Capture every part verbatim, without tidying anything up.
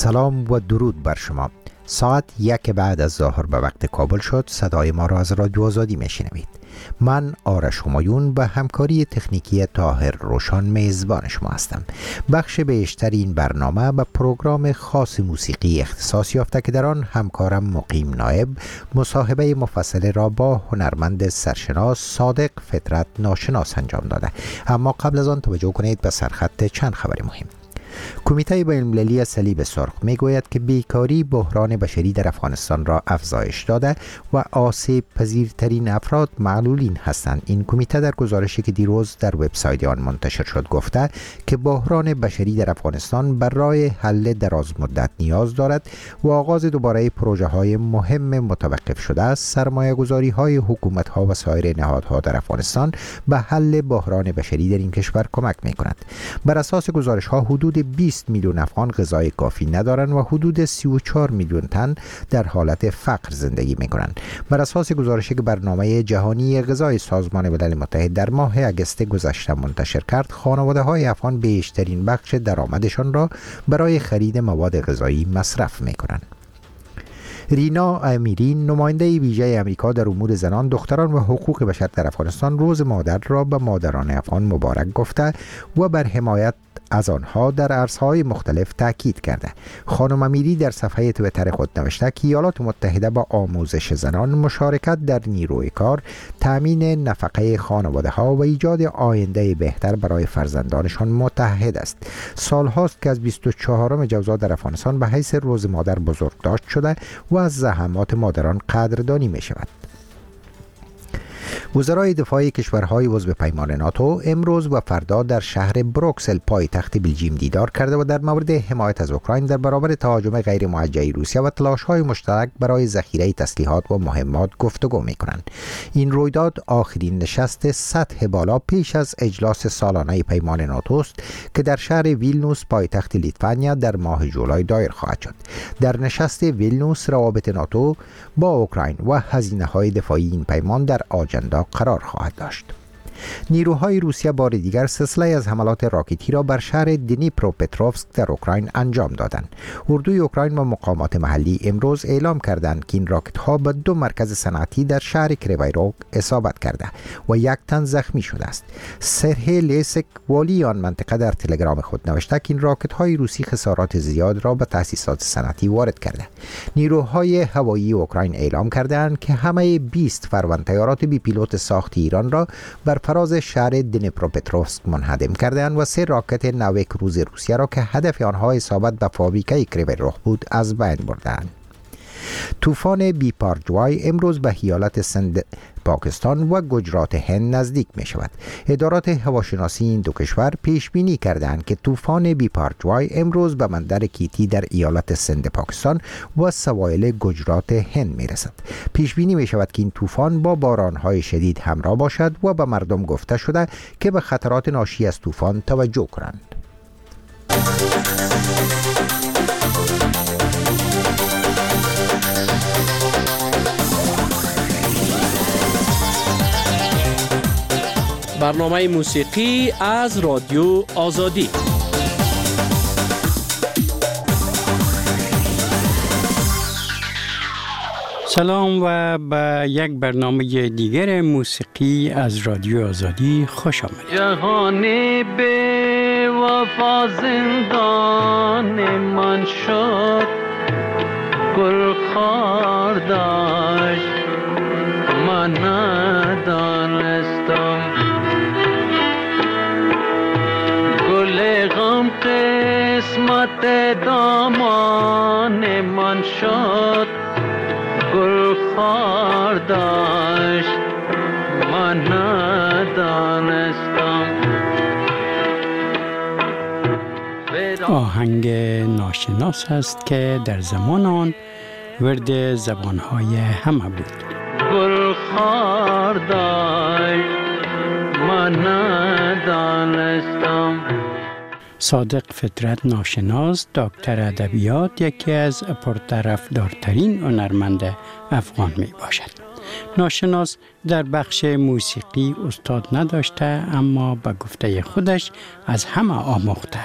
سلام و درود بر شما. ساعت یک بعد از ظهر به وقت کابل شد. صدای ما را از رادیو آزادی میشنوید. من آرش همایون به همکاری تکنیکی طاهر روشان میزبان شما هستم. بخش بیشتر این برنامه به پروگرام خاص موسیقی اختصاص یافته که در آن همکارم مقیم نایب مصاحبه مفصل را با هنرمند سرشناس صادق فطرت ناشناس انجام داده. اما قبل از آن توجه کنید به سرخط چند خبر مهم. کمیته بین‌المللی صلیب سرخ میگوید که بیکاری بحران بشری در افغانستان را افزایش داده و آسیب پذیرترین افراد معلولین هستند. این کمیته در گزارشی که دیروز در وبسایت آن منتشر شد گفته که بحران بشری در افغانستان برای حل دراز مدت نیاز دارد و آغاز دوباره پروژه های مهم متوقف شده است. سرمایه گذاری های حکومت ها و سایر نهادها در افغانستان به حل بحران بشری در این کشور کمک می کند. بر اساس گزارش ها حدود بیست میلیون افغان غذای کافی ندارند و حدود سی و چهار میلیون تن در حالت فقر زندگی میکنند. بر اساس گزارشی که برنامه جهانی غذای سازمان ملل متحد در ماه اگست گذشته منتشر کرد، خانواده های افغان بیشترین بخش درآمدشان را برای خرید مواد غذایی مصرف میکنند. رینا امیری، نماینده ویژه امریکا در امور زنان، دختران و حقوق بشر در افغانستان، روز مادر را به مادران افغان مبارک گفته و بر حمایت از آنها در عرصه‌های مختلف تاکید کرده. خانم امیری در صفحه توییتر خود نوشته که ایالات متحده با آموزش زنان، مشارکت در نیروی کار، تامین نفقه خانواده ها و ایجاد آینده بهتر برای فرزندانشان متحد است. سال هاست که از بیست و چهارم جوزا در افغانستان به حیث روز مادر بزرگداشت شده و از زحمات مادران قدردانی می شود. وزرای دفاع کشورهای عضو پیمان ناتو امروز و فردا در شهر بروکسل پایتخت بلژیم دیدار کرده و در مورد حمایت از اوکراین در برابر تهاجم غیر موجه روسیه و تلاش‌های مشترک برای ذخیره تسلیحات و مهمات گفتگو می‌کنند. این رویداد آخرین نشست سطح بالا پیش از اجلاس سالانه پیمان ناتو است که در شهر ویلنوس پایتخت لیتوانیا در ماه ژولای دایر خواهد شد. در نشست ویلنوس روابط ناتو با اوکراین و هزینه‌های دفاعی این پیمان در آجندا قرار خواهد داشت. نیروهای روسیه بار دیگر سلسله از حملات راکتی را بر شهر دنیپروپتروفسک در اوکراین انجام دادند. اردوی اوکراین و مقامات محلی امروز اعلام کردند که این راکت ها به دو مرکز صنعتی در شهر کریوایروک اصابت کرده و یک تن زخمی شده است. سرهی لیسک، والی آن منطقه، در تلگرام خود نوشته که این راکت های روسی خسارات زیاد را به تأسیسات صنعتی وارد کرده. نیروهای هوایی اوکراین اعلام کردند که همه بیست فرمان طیارات بی پیلوت ساخت ایران را بر فراز شهر دنیپروپتروفسک منهدم کردند و سه راکت نو کروز روسیه را که هدف آنها اصابت به فابریکه کریوایروک بود از بین بردند. طوفان بیپارجوای امروز به ایالت سند پاکستان و گجرات هند نزدیک می شود. ادارات هواشناسی این دو کشور پیش بینی کردند که طوفان بیپارجوای امروز به بندر کیتی در ایالت سند پاکستان و سواحل گجرات هند می رسد. پیش بینی می شود که این طوفان با بارانهای شدید همراه باشد و به مردم گفته شده که به خطرات ناشی از طوفان توجه کنند. برنامه موسیقی از رادیو آزادی. سلام و به یک برنامه دیگر موسیقی از رادیو آزادی خوش آمدید. جهانی به وفا زندان من شد، گل خار داشت من ندانستم، گل غم قسمت دامان من شد، گل خار داشت من ندانستم. آهنگ ناشناس است که در زمان آن ورد زبانهای همه بود. گل خار داشت من ندانستم. صادق فطرت ناشناس، دکتر ادبیات، یکی از پرطرفدارترین هنرمند افغان می باشد. ناشناس در بخش موسیقی استاد نداشته، اما به گفته خودش از همه آموخته است.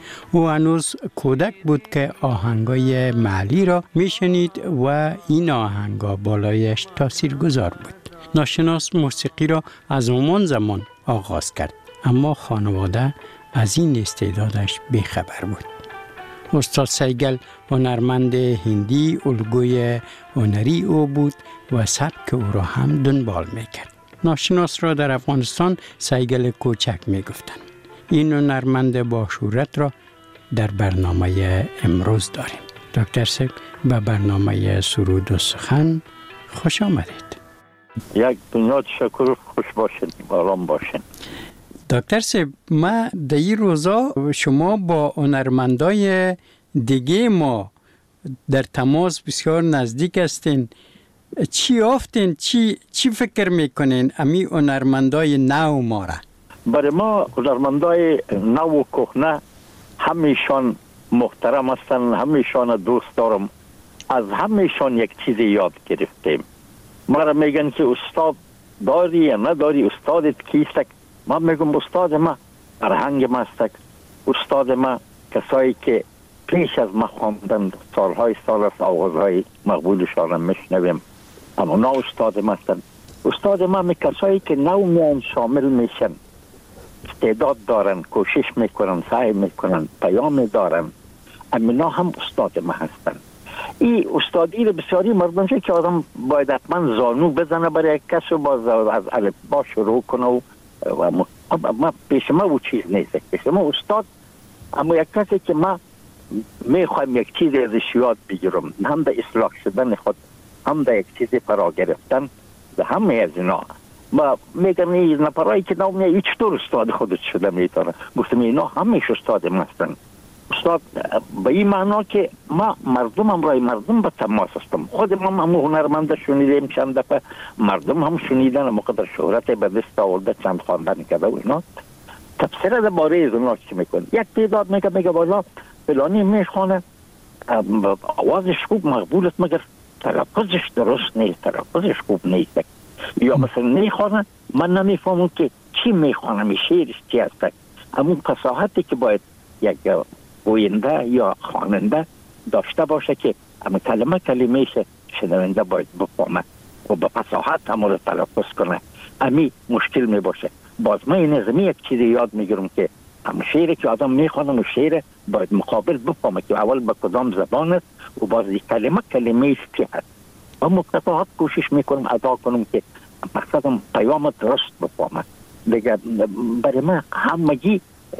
او هنوز کودک بود که آهنگای محلی را میشنید و این آهنگا بالایش تاثیرگذار بود. ناشناس موسیقی را از همان زمان آغاز کرد، اما خانواده از این استعدادش بیخبر بود. استاد سیگل هنرمند هندی الگوی هنری او بود و سبک او را هم دنبال میکرد. ناشناس را در افغانستان سیگل کوچک میگفتند. این هنرمند با شهرت را در برنامه امروز داریم. دکتر صاحب به برنامه سرود و سخن خوش آمدید. یک دنیا شکر، خوش باشین، آرام باشین. دکتر صاحب، ما در این روزا شما با هنرمندای دیگه ما در تماس بسیار نزدیک هستین. چی آفتین؟ چی چی فکر میکنین امی هنرمندای نو ما را؟ برای ما هنرمندای نو و کهنه همیشان محترم هستن، همیشان دوست دارم. از همیشان یک چیز یاد گرفتیم. ما را میگن که استاد داری یا نداری، استادت کیست؟ ما میگم استاد ما فرهنگ ما است. استاد ما کسایی که پیش از ما خواندن، سالهای سال است آوازهای مقبولشان را میشنویم، اما نه استاد ما هستند. استاد ما می کسایی که نو میان شامل میشن، استعداد دارن، کوشش میکنن، سعی میکنن، پیام دارن، اما هم استاد ما هستند. این استادی رو بسیاری مردم که آدم باید حتما زانو بزنه برای یک کس و باز از الفبا شروع کنه و ما پیش ما او چیز نیست. پیش ما استاد اما یک کسی که ما میخوایم یک چیز ازش یاد بگیرم، هم در اصلاح شدن خود، هم در یک چیز فرا گرفتن، و همه از اینا ما میگم این نفرایی که نو میگه چطور استاد خودت شده میتونه. گفتم اینا همیشه استاد ما هستن. استاد به این معنا که ما مردم هم رای مردم به تماس هستم. خود ما هم هنرمنده شنیدیم چند دفعه، مردم هم شنیدن، مقدر شهرت به دست آورده، چند خواندن کرده و اینا. تفسیر از باره از اونا چی میکنه؟ یک تعداد میگه میگه والا فلانی میخوانه، آوازش خوب مقبول است مگر تلفظش درست نیست، تلفظش خوب نیست. یا مثلا میخوانه من نمیفهمم که چی میخوانه، شعرش چی هست. همون فصاحتی که باید یک گوینده یا خواننده داشته باشه که اما کلمه کلمهش شنونده باید بفهمه و به فصاحت هم رو تلفظ کنه. امی مشکل می باشه. باز من این از یک چیز یاد میگیرم که هم شعری که آدم میخوانه و شعر باید مقابل بفهمه که اول به کدام زبان است و باز کلمه کلمهش چی هست. و مقتضاات کوشش میکنم ادا کنم که مقصدم پیام درست بفهمه. دیگه برای من همگی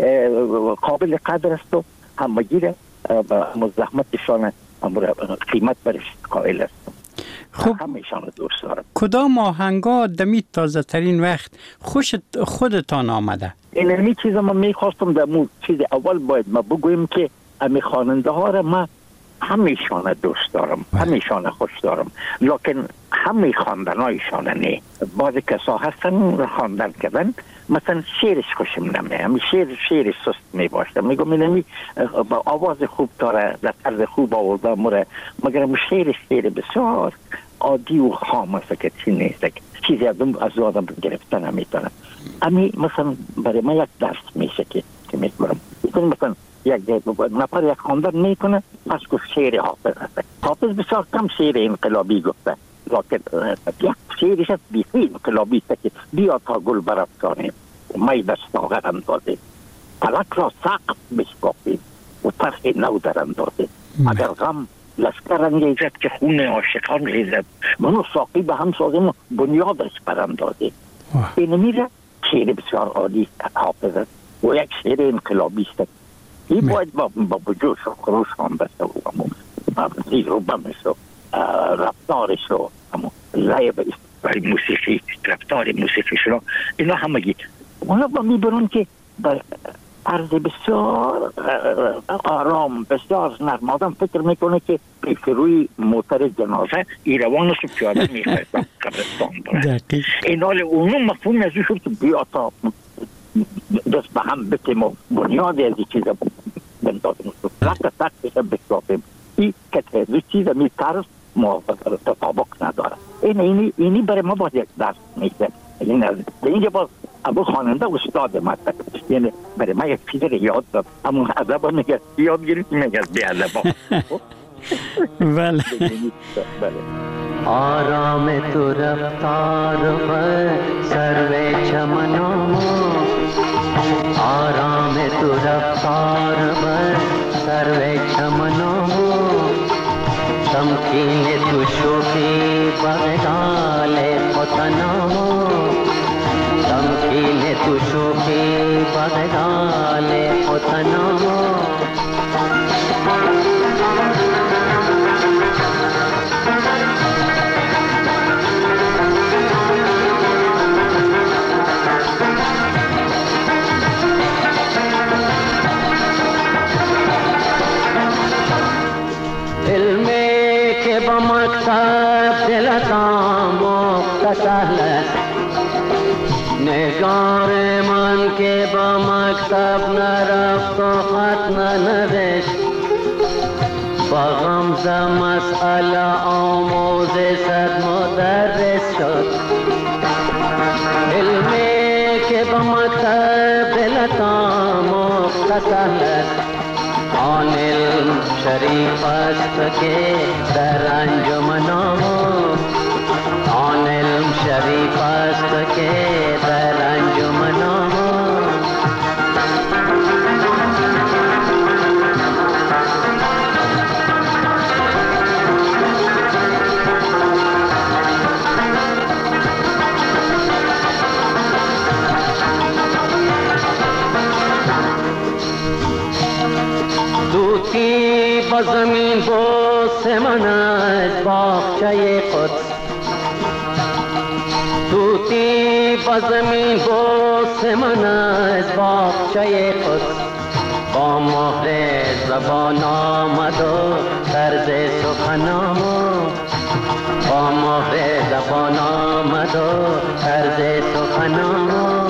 قابل قدر است و همگی را مزاحمتشان قیمت برش قائل است. خب همیشان دوست دارم. کدام آهنگا دمی تازه ترین وقت خوشت خودتان آمده؟ این همی چیز ما میخواستم در مو چیز اول باید ما بگویم که امی خواننده ها را ما همیشان دوست دارم، همیشان خوش دارم، لیکن همی خواندن هایشان نه. بعضی کسا هستن خواندن کردن، مثلا شعرش خوشم نمیاد، همی شعر شعر سست می باشه، میگم اینمی با آواز خوب داره، در طرز خوب آورده مره، مگر شعر شعر بسیار عادی و خام است که چی نیست، چیزی از از آدم گرفتن نمیتونه. امی مثلا برای ما یک درس میشه که که میکنم، مثلا یک نفر یک خواندن میکنه، پس گفت شعر حافظ هست. حافظ بسیار کم شعر انقلابی گفته، لیکن یک شعرش هست بیخی انقلابی است که بیا تا گل برافکنیم و می دست آغر اندازیم، فلک را سقف بشکافیم و طرح نو در اندازیم. اگر غم لشکر انگیزد که خون عاشقان ریزد، منو ساقی به هم سازیم و بنیادش براندازیم. این میره شعر بسیار عالی حافظ است و یک شعر انقلابی است. این باید با بجوش و خروش هم بسته و زیر و بمش و رفتارش و لعب موسیقی، رفتار موسیقیش رو اینا همگی اونا با میبرون که با عرض بسیار آرام، بسیار نرم. آدم فکر میکنه که پیش روی موتر جنازه ایروانش رو پیاده میخواید قبرستان بره. این حال اونو مفهوم از شد که بیا تا دست به هم بتیم و بنیاد از این چیز بندازیم رقت سختش بشکافیم. این که تحضی چیز می طرز تطابق نداره. این اینی اینی برای ما باید یک درس میشه. این از اینجا باز ابو خواننده استاد ما یعنی برای من یک چیز رو یاد داد، اما ادب میگه یاد گرفتی میگه بی ادب. بله. بله. آرام تو رفتار پر سروے چمنوں، آرام تو رفتار پر سروے چمنوں، تمکین تو شوخی بغدال ختنوں، تمکین تو شوخی بغدال ختنوں. نگار من که با مکتب نرفت و خط ننوشت، با غمزه مسئله آموز صد مدرس شد. علمی که با مکتب دلتا مختصر است، آن علم شریف است که در انجمنام، آن علم شریف است که در انجمنام. دوتی با زمین بوس من از باغچه قدس، توتی با زمین بوس من از باغچه قدس، با مهر زبان آمد و طرز سخنام، با مهر زبان آمد و طرز سخنام.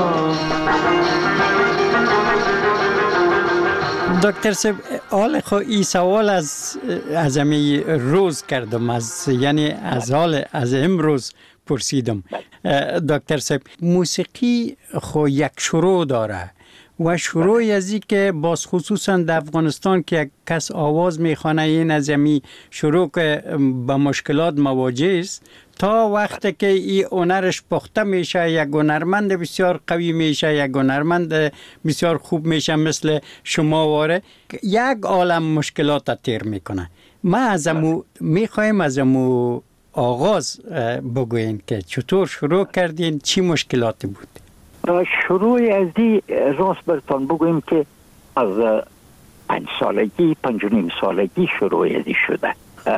دکتر صاحب، حال خو این سوال از از امی روز کردم، از یعنی از حال از امروز پرسیدم. دکتر صاحب، موسیقی خو یک شروع داره و شروع از این که باز خصوصا در افغانستان که یک کس آواز میخوانه این از امی شروع که با مشکلات مواجه است، تا وقتی که این هنرش پخته میشه، یک هنرمند بسیار قوی میشه، یک هنرمند بسیار خوب میشه مثل شما واره، یک عالم مشکلات تیر میکنه. ما از امو میخوایم از امو آغاز بگوین که چطور شروع کردین، چی مشکلاتی بود؟ شروع از دی راست برتان بگویم که از پنج سالگی پنج و نیم سالگی شروع از دی شده.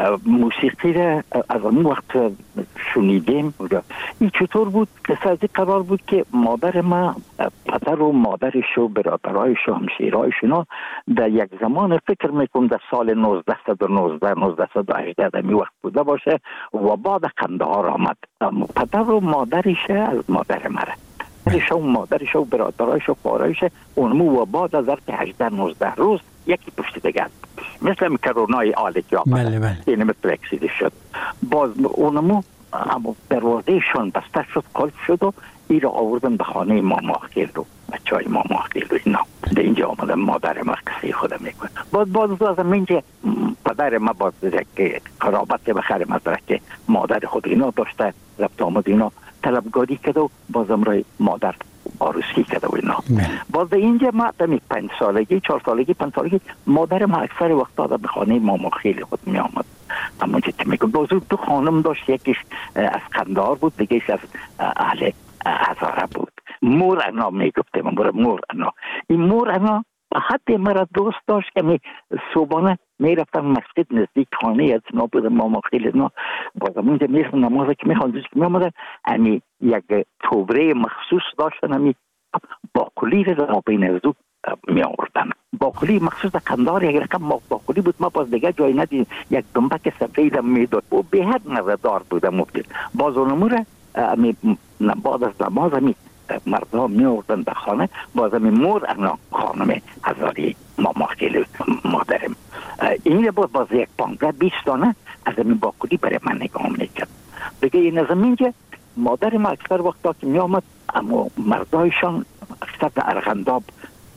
موسیقی را از اون وقت شنیدیم. این چطور بود؟ قصه از این قرار بود که مادر ما، پدر و مادرش و برادرایش و همسایه‌هایشون در یک زمان فکر میکنم در سال نوزده و نوزده نوزده و هجده در می وقت بوده باشه و بعد قندهار آمد. پدر و مادرش از مادر مره، پدرش و مادرش و برادرایش و خواهرایش اونمو و بعد از که هجده نوزده روز یکی پشت دیگر مثل کرونای آلی که آمده. بله بله. اینه مثل اکسیده شد. باز اونمو اما دروازهشون بسته شد، قلب شد و ای را آوردن به خانه ماما خیل رو، بچه های ماما خیل رو. اینا در اینجا آمدن مادر ما قصه خودم میکنه. باز باز از اینجا پدر ما باز که قرابت بخیر مدرک که مادر خود اینا داشته، رفت آمد اینا طلبگاری کرده و بازم رای مادر آروسی کرده و اینا. باز اینجا ما دمی پنج سالگی چهار سالگی پنج سالگی مادر ما اکثر وقتا به خانه ماما خیلی خود می آمد. اما چه میگم باز دو خانم داشت، یکیش از قندهار بود، دیگهش از اهل هزاره بود. مور انا میگفته من مور انا. این مور انا حتی مرا دوست داشت که می صبحانه میرفتن مسجد نزدیک خانه از نا بود ماما خیلی نا. بازم اونجا میرفتن نماز که میخواندن که میامدن امی یک توبره مخصوص داشتن، امی باقلی را بین از دو می آوردن. باقلی مخصوص در قندهار یک رقم باقلی بود، ما باز دیگه جای ندید، یک دنبک سفید میداد و به حد نظردار بود. مفتی باز اونمو را امی بعد از نماز امی مردم می آوردن به خانه. باز امی مور انا خانم هزاری ماما خیلی مادرم این باز باز یک پانزده بیست دانه از امی باقلی برای من نگاه میکرد. دیگه این از اینجا مادر ما اکثر وقتا که می آمد اما مردایشان اکثر در ارغنداب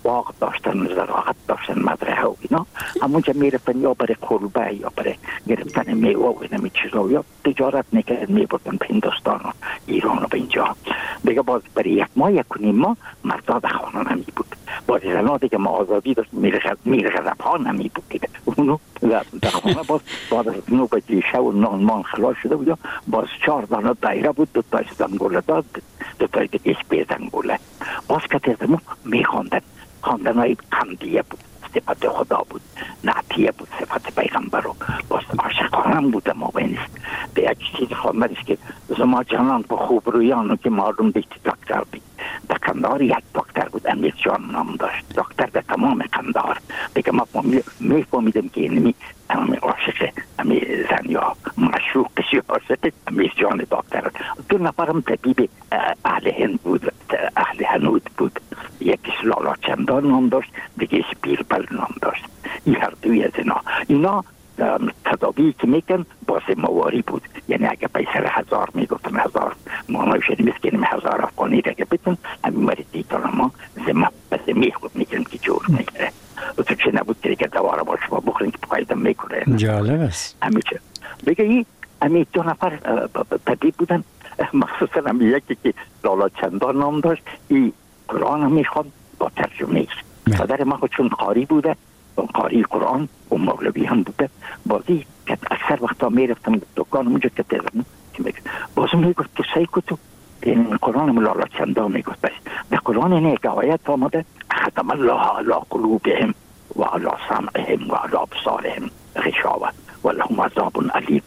باغ داشتن، زراعت داشتن، مزرعه و اینا، همونجا میرفتن یا برای کلبه یا برای گرفتن میوه و اینمی چیزا، یا تجارت میکردن میبردن به هندوستان و ایران و به اینجا. دیگه باز برای یک ماه یک کنیم ما مردا در خانه نمی بود، باز زنا دیگه ما آزادی داشت، میر غضب ها نمی بود دیگه، اونو در خانه باز باز از نو بجی شو و نان مان خلاص شده بود، باز چهار دانه دایره بود، دو تایش زنگوله داد، دو تای دیگه بی زنگوله. باز که تیزمو میخواندن، خواندن های قمدیه بود، صفت خدا بود، نعتیه بود، صفت پیغمبر رو، باز عاشقانم بود. ما بینست به یک چیز خواندنش که زما جانان په خوب رویانو که معلوم دیگه دکتر بید. در قندهار یک دکتر بود، امیر جان نام داشت، دکتر در تمام قندهار. دیگه ما میفهمیدم که اینمی امیر عاشق امیر زن یا مشروقش یا عاشق امیر جان دکتر. دو نفرم طبیب اهل هند بود، اهل هنود بود، یکیش لالا چندان نام داشت، دیگهش بیربل نام داشت. این هر دوی از اینا اینا تدابی که میکن باز مواری بود، یعنی اگه پیسر هزار میگفتن هزار مانوشه نمیسکنیم هزار افغانی را که بتون همین مریض دیتان ما زمه بس میخود میکنیم که جور میگره و تو چه نبود که دواره با شما بخورین که فایده میکنه. جالب است. همیشه بگه ای همی دو نفر طبیب بودن، مخصوصا همی یکی که لالا چندان نام داشت، ای قرآن هم میخواد با ترجمه ایش. پدر ما خود چون قاری بوده، قاری قرآن و مولوی هم بوده، بازی که اکثر وقتا میرفتم دکان اونجا که تیزم بازم میگفت که سعی کتو این قرآن مولانا چندان میگفت بس در قرآن این یک آیت آمده ختم الله علی قلوبهم و علی سمعهم و علی ابصارهم غشاوه و لهم عذاب علیم.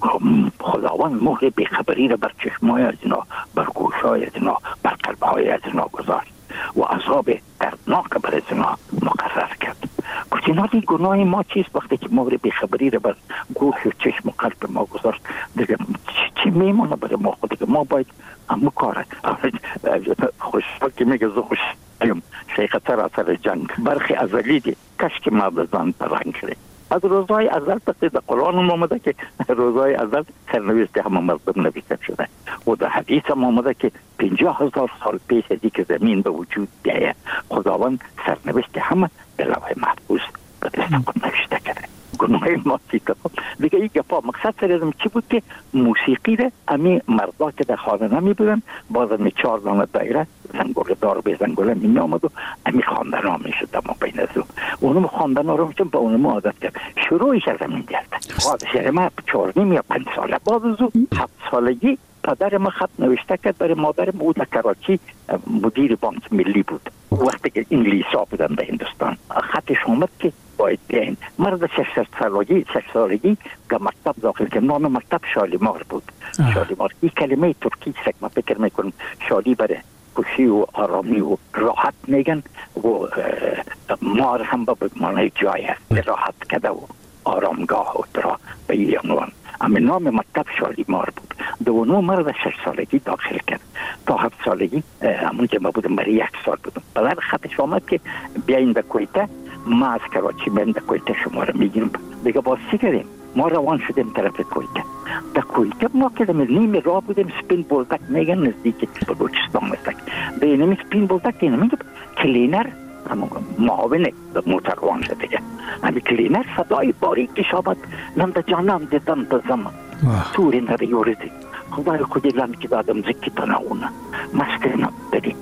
خداوند مهر بیخبری را بر چشمای از اینا، بر گوشای از اینا، بر قلبهای از اینا گذاشت و عذاب دردناک بر از اینا مقرر کرد. گفت اینا دی گناه ما چیست وقتی که مهر بیخبری را بر گوش و چشم و قلب ما گذاشت؟ دیگه چی میمونه برای ما؟ خود ما باید همو کاره خوشحال که میگه زو خوش ایم شیخ تر اثر جنگ برخی ازلی دی کشک ما بزن پرنگ شده. از روزهای ازل پس در قرآن آمده که روزهای ازل سرنوشت همه مردم نوشته شده و در حدیث هم آمده که پنجاه هزار سال پیش از که زمین به وجود بیایه خداوند سرنوشت همه به لوح محفوظ به دست خود نوشته کرده. گناه ما چی کفا دیگه این گفا مقصد سرزم چی بود که موسیقی ده امی مردا که در خانه نمی بودن باز امی چار دانه دایره زنگوله دار به زنگوله می نامد و امی خواندن ها می شد اما بین از او اونم خواندن ها رو میشون با اونم عادت کرد. شروعش از همین گرد خواهد ما چار نیم یا پنج ساله باز از او هفت سالگی پدر ما خط نوشته کرد برای مادرم. او در کراچی مدیر بانک ملی بود وقتی که انگلیسا بودن در هندوستان. خطش آمد که باید بیاین. مرد شش سالگی شش سالگی که مکتب داخل که نام مکتب شالیمار بود. آه. شالیمار این کلمه ترکی سک ما فکر میکنم شالی بره خوشی و آرامی و راحت میگن و مار هم به معنی جای هست راحت کده و آرامگاه و درا به این عنوان. اما نام مکتب شالیمار بود. دوانو مرد شش سالگی داخل کرد تا هفت سالگی همون که ما بودم برای یک سال بودم. بعد خطش آمد که بیاین به کویته ما از کراچی بیاین به کویته شما رو میگیرم. دیگه باز چی کردیم؟ ما روان شدیم طرف کویته. در کویته ما که نیم راه بودیم سپین بولدک میگن نزدیک بلوچستان مستک. به اینمی سپین بولدک اینمی کلینر همون معاونه موتر روان شده دیگه. همی کلینر صدای باریکش آمد نمده جانم دیدم تا زمان توری نره یوردی خدای خودی لن که دادم زکی تناونه مستینا بدی.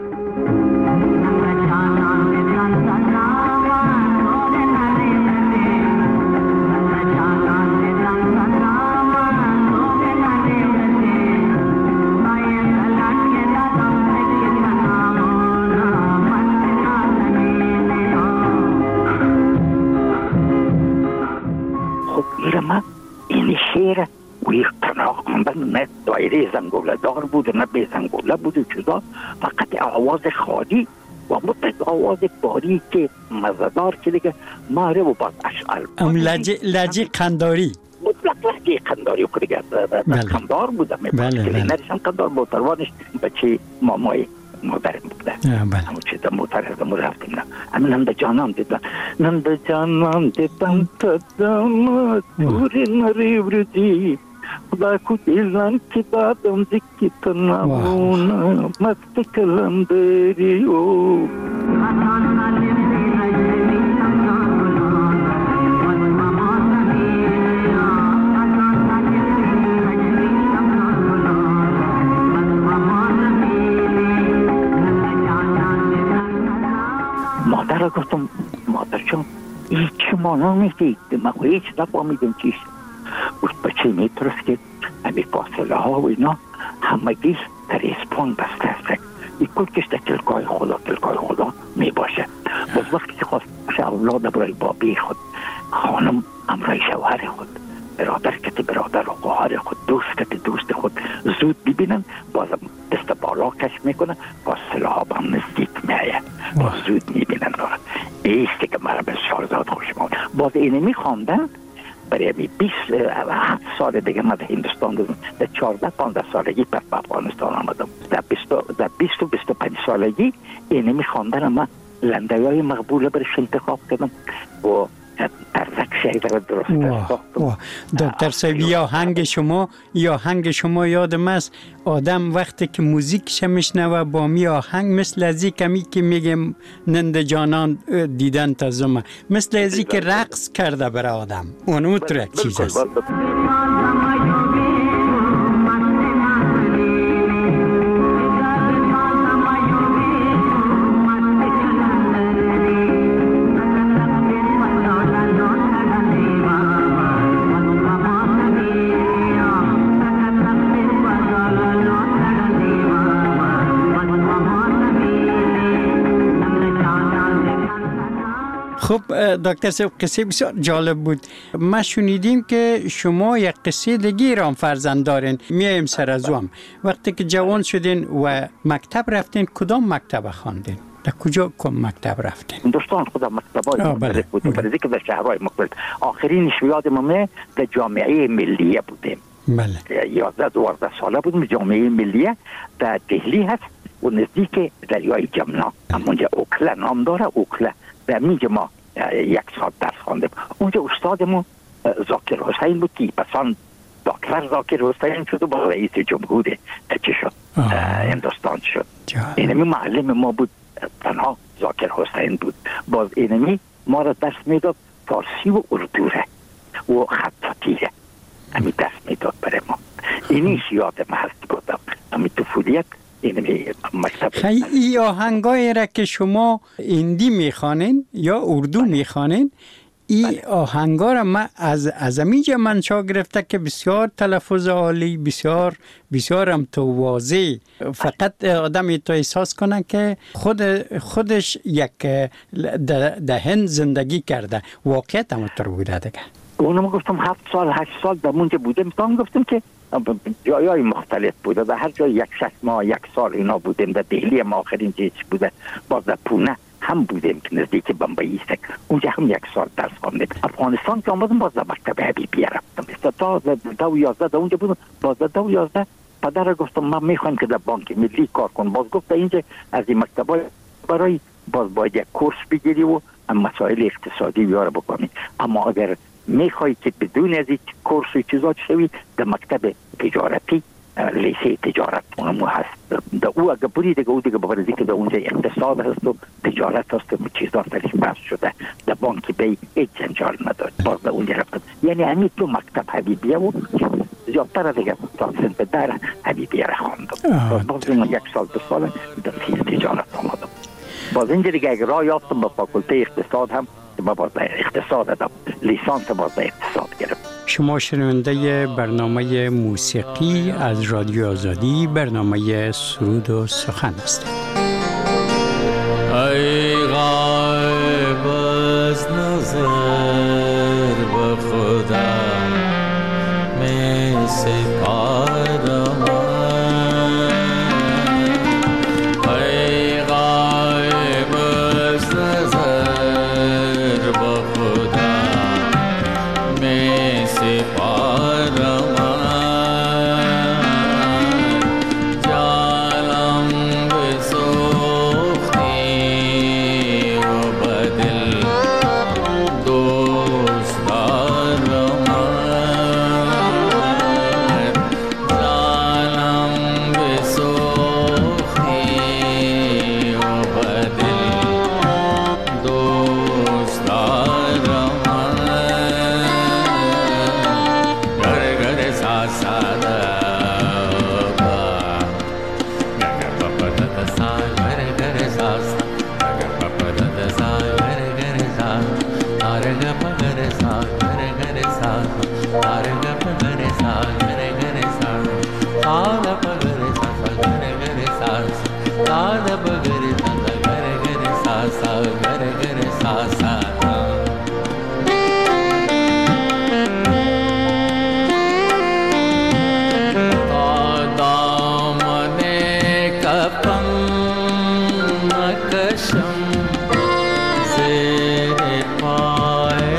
این شعر وی تنها خواندن نه دایره زنگوله دار بود نه به زنگوله بود و چیزا، فقط آواز خالی و مطلق آواز باری که مزدار که دیگه ماره و باز اشعال ام لجه لجه قنداری مطلق لجه قنداری که دیگه قندار بودم نرشم قندار موتروانش بچه مامای مادرم بوده همون چیز موتر از امور رفتیم نه همین هم به جانان دیدم نم به جانان دیدم تا داماد دوری نری وردی خدا کدیلن که دادم زکی تنمونه مست کلندری او مانا میدید ما هیچ نفهمیدیم چیست. بود بچه میترست که همی فاصله ها و اینا همگی در اسپان بسته است. این کل کشته تلکای خدا تلکای خدا می باشه. باز وقتی که خواست اولاد برای بابی خود، خانم امرای شوهر خود، برادر کتی برادر و خواهر خود، دوست کتی دوست خود زود ببینن، بازم دست بالا کش میکنن، فاصله ها با هم نزدیک میایه، باز زود میبینن. ایستی که مرا بسیار زاد خوشم آمد. باز اینه میخواندن برای می بیست هفت سال دیگه من در هندوستان بودم، در چهارده پانزده سالگی پر به افغانستان آمدم. در بیست و بیست و پنج سالگی اینه میخواندن من لندهی های مقبوله برش انتخاب کردم و ارزک شهید را درست ساختم. دکتر صاحب یا آهنگ شما یا آهنگ شما یادم است، آدم وقتی که موزیکش میشنوه با می آهنگ مثل ازی کمی که میگم نند جانان دیدن تا زمان، مثل ازی که رقص کرده برای آدم. اونو تو یک چیز است. خب دکتر صاحب قصه بسیار جالب بود. ما شنیدیم که شما یک قصه دیگه را فرزند دارین. میایم سر از هم وقتی که جوان شدین و مکتب رفتین، کدام مکتب خواندین؟ در کجا کم مکتب رفتین؟ هندوستان خودم مکتبای مختلف بود، برای که در شهرهای مختلف. آخرینش یادم میاد در جامعه ملیه بودیم. بله. یازده دوازده ساله بودیم. جامعه ملیه در دهلی هست و نزدیک دریای جمنا، همونجا اوکله نام داره. اوکله در میگه ما یک ساعت درس خواندیم اونجا. استادمون ذاکر حسین بود که پسان دکتر ذاکر حسین شد و با رئیس جمهور چه شد هندوستان شد. اینمی معلم ما بود، تنها ذاکر حسین بود. باز اینمی ما را درس میداد فارسی و اردو و خطاطیه، همی درس میداد برای ما. اینیش یادم هست بودم همی طفولیت. خیلی ای آهنگای را که شما هندی میخوانین یا اردو میخوانین، ای آهنگا را من از از امیجا منشا گرفته که بسیار تلفظ عالی، بسیار بسیار هم تو واضح، فقط آدمی تو احساس کنه که خود خودش یک ده هند زندگی کرده. واقعیت هم طور بوده دیگه. اونم گفتم هفت سال هشت سال در اونجا بودم. تا گفتم که جایای مختلف بوده، در هر جای یک شش ماه یک سال اینا بودیم. در دهلی ما آخرین چیز بوده. باز در پونه هم بودیم که نزدیک بمبئی است، اونجا هم یک سال درس خواندیم. افغانستان که آمدم باز در مکتب حبیبیه رفتم تا دو و یازده در اونجا بودم. باز در دو و یازده پدر گفتم من میخوام که در بانک ملی کار کنم. باز گفت اینجا از این مکتبای برای باز باید یک کورس بگیری و مسائل اقتصادی بیاره بکنی. اما اگر میخوای که بدون از این کورس و چیزات شوی در مکتب تجارتی، لیسه تجارت اونمو هست. در او اگر بری دیگه او دیگه ببرزی که در اونجا اقتصاد هست و تجارت هست و چیزات درش بحث شده. در بانک بی هیچ جنجال نداره. باز در اونجا رفتم. یعنی همین تو مکتب حبیبیه و زیادتر دیگه تا سنت در حبیبیه را خواندم. باز این یک سال دو سال در فیل تجارت آمدم. باز اینجا دیگه اگر راه یافتم با فاکولته اقتصاد هم با باز اقتصاد دادم، لیسانس باز اقتصاد گرفت. شما شنونده برنامه موسیقی از رادیو آزادی، برنامه سرود و سخن هستید. ای غایب از نظر به خدا می سپارم، ای غایب از نظر به خدا می سپارم، جانم بسوختی و بدل دو साध बगरे सा गरे गरे सा सा गरे गरे सा सा दामने कपम नकशम ज़ेरे पाए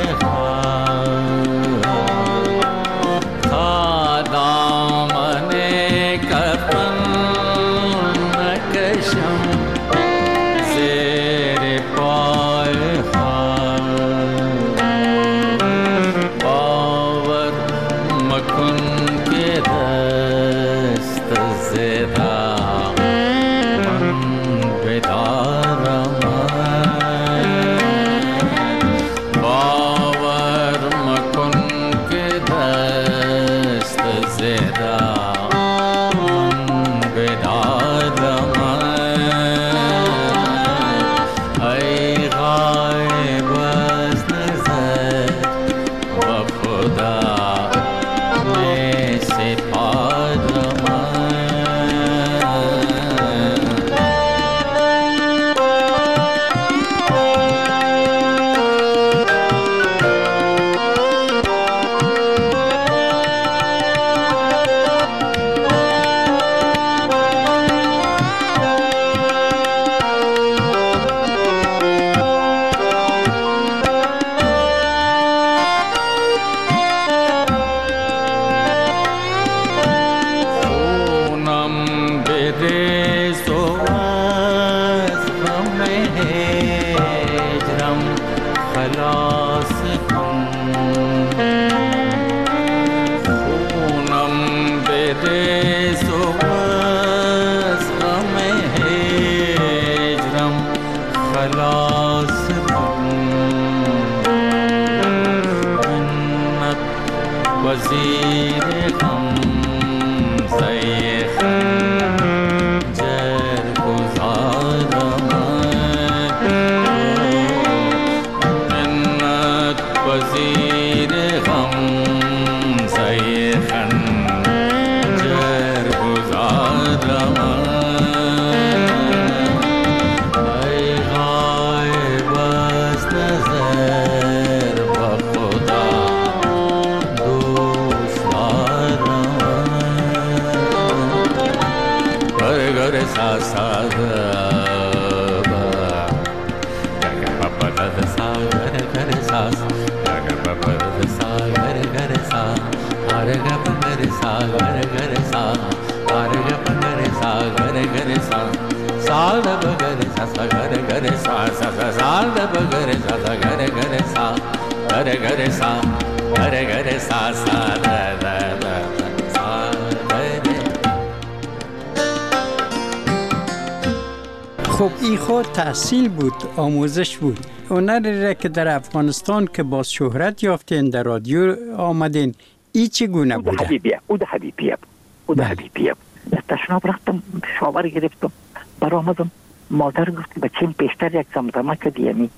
خب این خود تحصیل بود، آموزش بود. هنری را که در افغانستان که باز شهرت یافتین در رادیو آمدین، ای چگونه بوده؟ او حبیبیه او ده حبیبیه او ده حبیبیه تشناب رفتم شاور گرفتم برآمدم مادر گفت بچیم پیشتر یک زمزمه کردی یعنی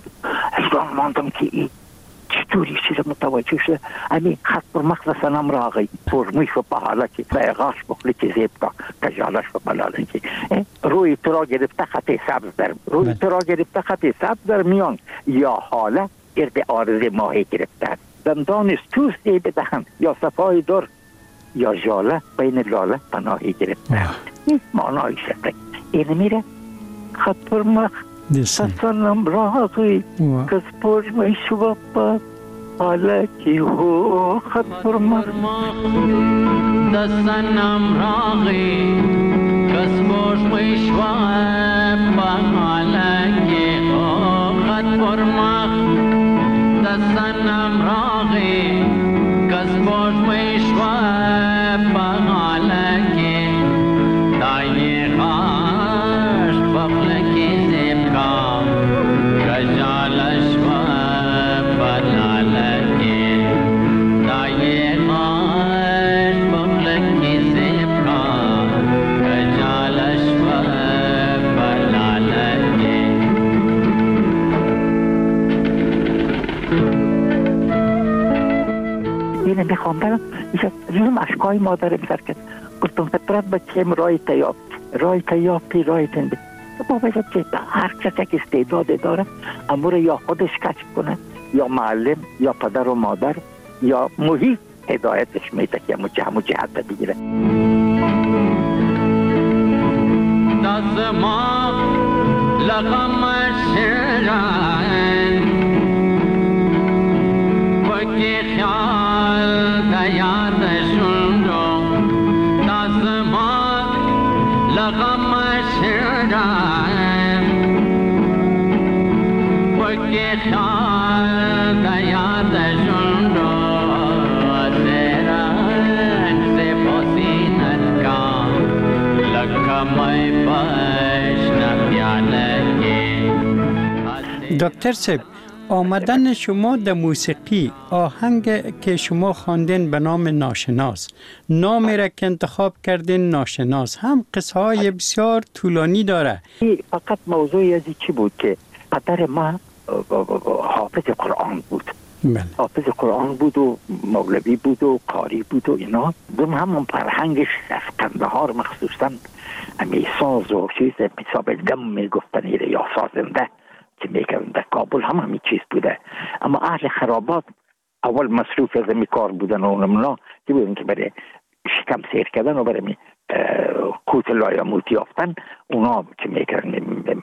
حیران ماندم که این چطوری چیز متوجه شده امی خط پر مخص سنم راغی فرمیش و پهاله که سایغاش بخلی که زیب که کجالش و بلاله که روی تو را گرفته خط سبز در روی تو را گرفته خط سبز در میان یا حاله گرد آرز ماهی گرفته دندان توس ای بدهن یا صفای در یا جاله بین لاله پناهی گرفته این معنای شده این میره خط پر مخ سنم راغی کس پرمش و پهاله که هو خط پر مخ دستنم راغی کس پرمش و پهاله که هو خط پر مخ دستنم راغی کس پرمش و پهاله که دای غاش بخلکی زیبکا کجالش و بلاله که دای غاش بخلکی زیبکا کجالش و بلاله که اینه میخوام برم ایشا زیم اشکای مادر بسر کرد گفتم فطرت بچه امرای تیاب رایت یا پی رایت این با باید که هر کسی که استعداد داره امور یا خودش کشف کنه یا معلم یا پدر و مادر یا محیط هدایتش میده که همون جهت بگیره. دست ما لغم شیران وکی خیال دیادشون رو دست ما لغم شیران وکی خیال دیادشون رو دکتر صاحب، آمدن شما در موسیقی، آهنگ که شما خواندین به نام ناشناس، نامی را که انتخاب کردین ناشناس، هم قصه های بسیار طولانی داره. فقط موضوعی از چی بود که پدر ما حافظ قرآن بود. بله. حافظ قرآن بود و مولوی بود و قاری بود و اینا. دوم همون فرهنگش از کندهار مخصوصا امی ساز و چیز حساب دم میگفتن یا سازنده که میگن در کابل هم همین چیز بوده. اما اهل خرابات اول مصروف از می کار بودن و اونمنا که بودن که برای شکم سیر کردن و برای قوت لایموت یافتن اونا که میکردن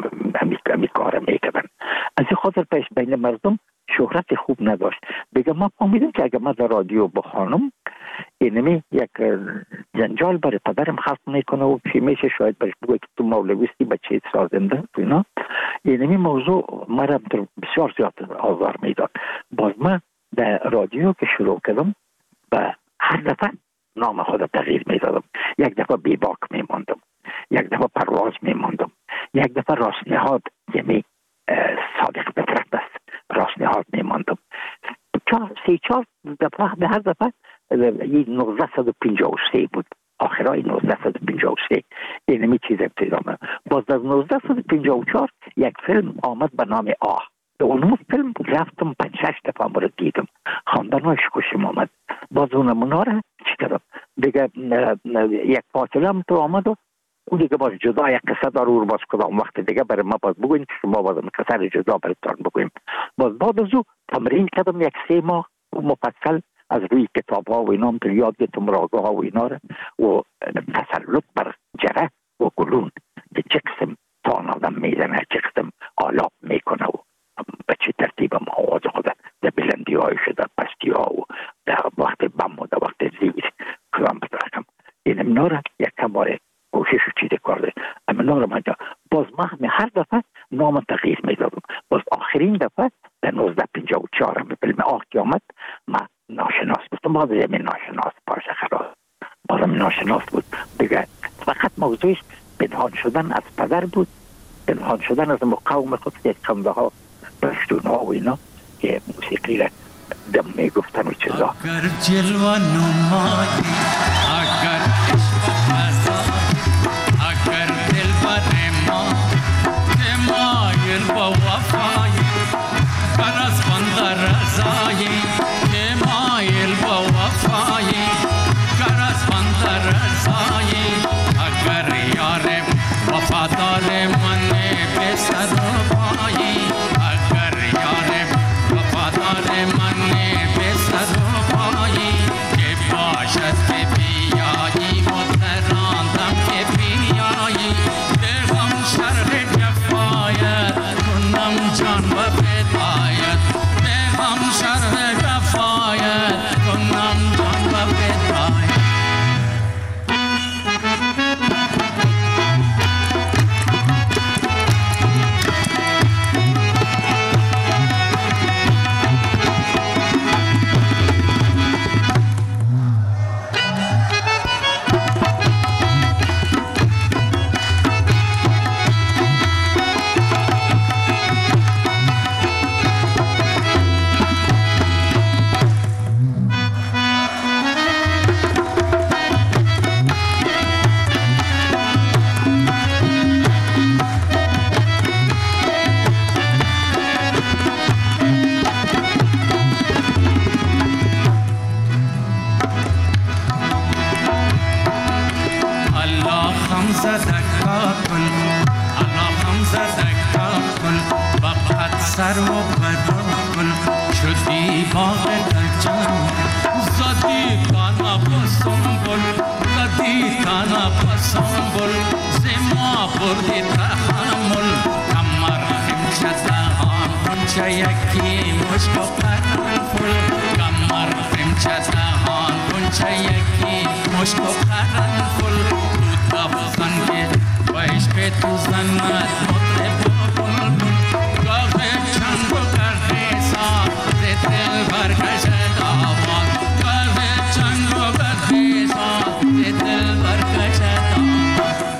همی کار میکردن. از این خاطر پیش بین مردم شهرت خوب نداشت. بگم ما فهمیدم که اگر ما در رادیو بخوانم اینمی یک جنجال برای پدرم خلق میکنه و چی میشه شاید برش بگوی که تو مولویستی بچه سازنده اینا. اینمی موضوع مرا بسیار زیاد آزار میداد. باز من در رادیو که شروع کردم به هر دفعه نام خود تغییر میدادم. یک دفعه بیباک میماندم، یک دفعه پرواز میماندم، یک دفعه راست نهاد یعنی صادق بطرت است راست نهاد میماندم. چهار سی چهار دفعه به هر دفعه یک نوزده و پنجاه و سه بود، آخرای نوزده و پنجاه و سه اینمی چیز ابتدامه. باز در نوزده و پنجاه و چهار یک فیلم آمد به نام آه. به اون فیلم رفتم پنج شش دفعه رو دیدم، خواندنش خوشم آمد. باز اون نمونه را چی کردم دیگه یک فاصله هم تو آمد و اون دیگه باز جدا یک قصه دار رو باز کدام وقت دیگه برای ما باز بگوین که شما باز قصه جدا برایتان بگویم. باز بعد از او تمرین کردم یک سه ماه مفصل از روی کتاب ها و اینا تو یاد گرفتم راگه ها و اینا و تسلط بر جره و گلون که چه قسم تان آدم میزنه، چه قسم آلاب میکنه و به چه ترتیب هم آواز خود در بلندی های شده، پستی ها و در وقت بم و در وقت زیر کدام بترکم. این امنا را یک کماره کوشش و چیده کرده. امنا را من باز ما هر دفعه نام تغییر میدادم. باز آخرین دفعه در نوزده پنجاه و چهار به فیلم آه که آمد ما ناشناس بودم. باز یمی ناشناس پاشه خراز بازم ناشناس بود دیگه. فقط موضوعش پنهان شدن از پدر بود، پنهان شدن از مقاوم خود که خنده ها پشتون ها و اینا که موسیقی را دم میگفتن و چیزا. اگر جلوه نمایی، اگر عشق و فضا، اگر دل بر ما که مایل با وفایی، بر از بند رضایی که مایل با وفایی، گر از بند رضایی، اگر یار وفادار من به سر و پایی، اگر یار وفادار من به سر و پایی، که باشد که بیایی مدراندم که بیایی، دلم شرق جفایت کنم جان و فدایت، دلم شرق جفایت کنم جان و فدایت. سر و بدل شدی باغ گلچن زدی کانا پسنبل زدی کانا پسنبل زما بردی تحمل کمر همچه دهان کنچه یکی مشک و قرنفل کمر همچه دهان کنچه یکی مشک و قرنفل تو تفزن که و عشق تو زند مطرب و بلبل گاه چند و گردیسا ز دل برکشد آواز گاه چند و گردیسا ز دل برکشد آواز.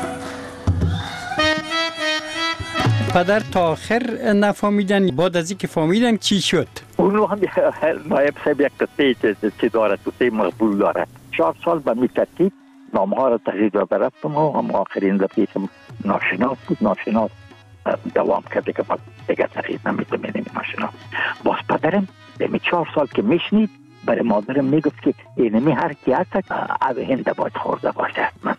پدر تا آخر نفهمیدن، بعد از اینکه فهمیدن چی شد؟ اونو هم نایب صاحب یک قصه چی دارد، قصه مقبول دارد. چهار سال به می ترتیب نامه ها را تحریر را برفتم و هم آخرین دفعه که ناشناس بود، ناشناس دوام کرده که دیگه تحریر نمیتونم اینمی ناشناس. باز پدرم دمی چهار سال که میشنید برای مادرم میگفت که اینمی هر کی هست او هنده باید خورده باشه من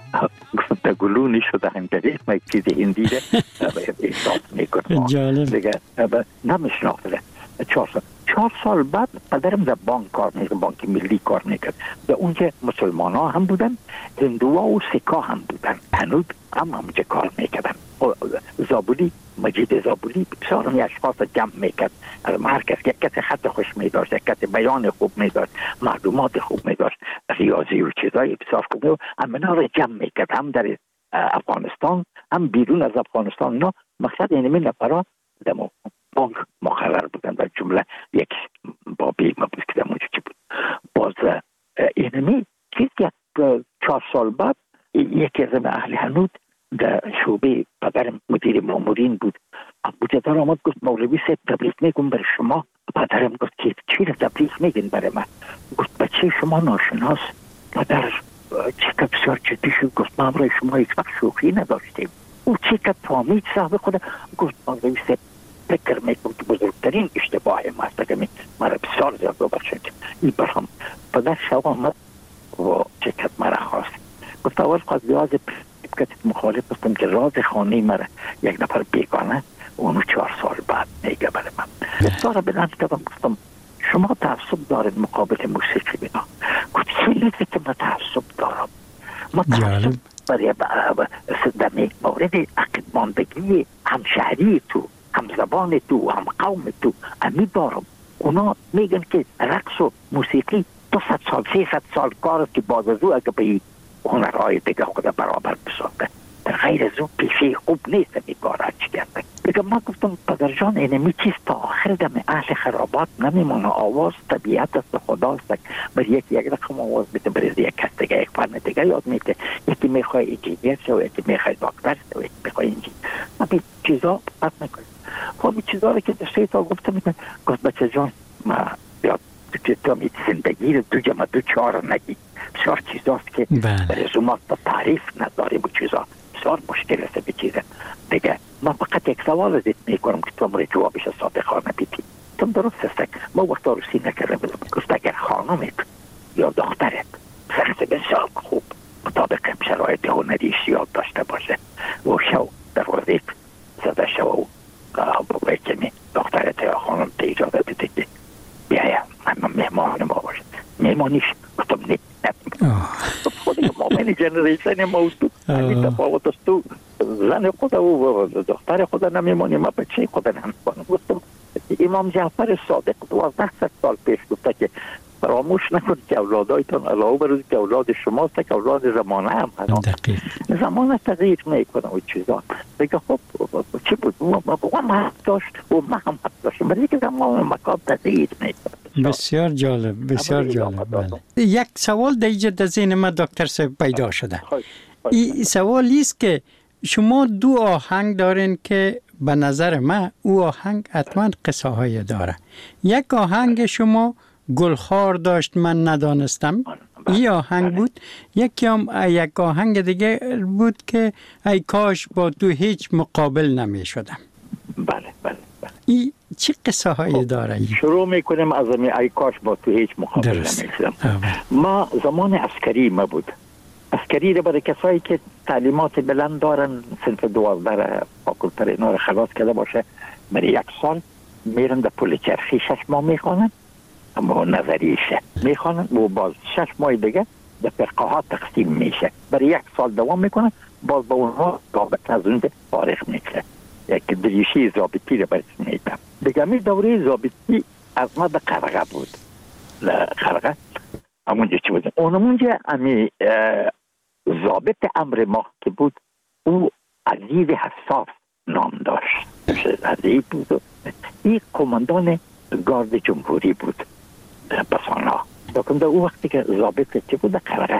گفت گلونی شده هم دارید ما یک چیز هندی ده احساس میکنم دیگه نمیشناخته. چهار سال چهار سال بعد پدرم در بانک کار میکرد، بانک ملی کار میکرد. در اونجا مسلمان ها هم بودن، هندوها و سکا هم بودن، هنوز هم همونجا کار میکردن. زابولی مجید زابولی بسیار همی اشخاص جمع میکرد. هر کس یک کسی خط خوش میداشت، یک کسی بیان خوب میداشت، معلومات خوب میداشت، ریاضی و چیزای بسیار خوب میداشت. همه را جمع میکرد، هم در افغانستان هم بیرون از افغانستان. نه مقصد اینمی نفرها در بانک مقرر بودن و جمله یک بابی ما بود که در اونجا چی بود. باز اینمی چیز که چهار سال بعد یکی از اهل هنود در شعبه پدرم مدیر مامورین بود، ابوجا دار آمد گفت مولوی صاحب تبلیغ میگم برای شما. پدرم گفت که چی را تبلیغ میگن برای من؟ گفت بچه شما ناشناس. پدر چقدر بسیار جدی شد، گفت ما برای شما هیچ وقت شوخی نداشتیم. او چقدر فهمید صاحب خود، گفت مولوی صاحب فکر میکنم که بزرگترین اشتباه ما است که مرا بسیار زیاد ببخشید. این برهم پدر شو آمد و چقدر مرا خواست. گفت اول خواست بیاز که مخالف بستم که راز خانه مرا یک نفر بیگانه اونو چهار سال بعد میگه برای من. بسیار بلند کردم گفتم شما تعصب دارید مقابل موسیقی بنا. گفت چیزی که من تعصب دارم؟ ما تعصب برای در مورد عقد ماندگی همشهری تو، هم زبان تو، هم قوم تو امی دارم. اونا میگن که رقص و موسیقی دو ست سال سه ست سال کار است که باز از او اگه به هنرهای دیگه خود برابر بسازه. در غیر از اون پیشه خوب نیست می کار چی کرده. بگم ما گفتم پدر جان اینمی چیز تا آخر دم اهل خرابات نمیمونه. آواز طبیعت است، خداست. برای یکی یک رقم آواز بیده، برای یک کس دیگه یک فن دیگه یاد میده. یکی میخواه انجینیر شو، یکی میخواه دکتر شو، یکی میخواه انجینیر. ما به چیزا پس میکنیم. خب این چیزا رو که در سه تا گفته میکنم. گفت بچه جان ما بیاد تو می زندگی رو دو جمع دو چهار نگی. بسیار چیزاست که رزومات با تعریف نداریم و چیزا بسیار مشکل است به چیزه دیگه. ما فقط یک سوال ازت میکنم که تو مورد جوابش صادقانه بیدی. تم درست است ما وقتا روسی نکرده گفت اگر خانمت یا دخترت شخص بسیار خوب مطابق شرایط هنریش یاد داشته باشه و شو در وظیف زده شو و باید که دخترت یا خانمت اجازه بده که بیایم من مهمان ما باشه. مهمانیش گفتم نه خودی مومن جنریشن موضوع همین تفاوت است. تو زن خود و دختر خود نمیمانی، ما بچه خود نمیمانم. گفتم امام جعفر صادق دوازده سال پیش گفته که فراموش نکنید که اولادایتان علاوه بر که اولاد شماست که اولاد زمانه هم هست. زمانه تغییر میکنه و چیزا. بگه خب چی بود؟ ما هم حق داشت و ما هم حق داشتیم، برای که زمان مکان تغییر میکنه. بسیار جالب، بسیار جالب. یک سوال در اینجا در ذهن من دکتر صاحب پیدا شده. این سوالی است که شما دو آهنگ دارین که به نظر من او آهنگ حتما قصه های داره. یک آهنگ شما گلخوار داشت من ندانستم، این آهنگ بود. یکی هم یک آهنگ دیگه بود که ای کاش با تو هیچ مقابل نمی شدم. بله بله بله. این چی قصه هایی داره؟ ای؟ شروع میکنیم از ای کاش با تو هیچ مقابل نمی شدم. ما زمان عسکری ما بود. عسکری رو برای کسایی که تعلیمات بلند دارن، صنف دوازده فاکولته اینا رو خلاص کرده باشه، برای یک سال میرن در پل چرخی شش ماه میخوانن، اما نظریشه میخوانن و باز شش ماه دیگه در فرقه ها تقسیم میشه، برای یک سال دوام میکنن، باز با اونها ضابط از اون فارغ میشه، یک دریشی ضابطی رو برش میدم دیگه. می دوره ضابطی از ما در قرقه بود، قرقه همونجا چی بود، اونمونجا امی ضابط امر ما که بود او عزیز حساس نام داشت، عزیز بود، این کماندان گارد جمهوری بود بسانا. دکتر او وقتی که ضابط چی بود قرقه،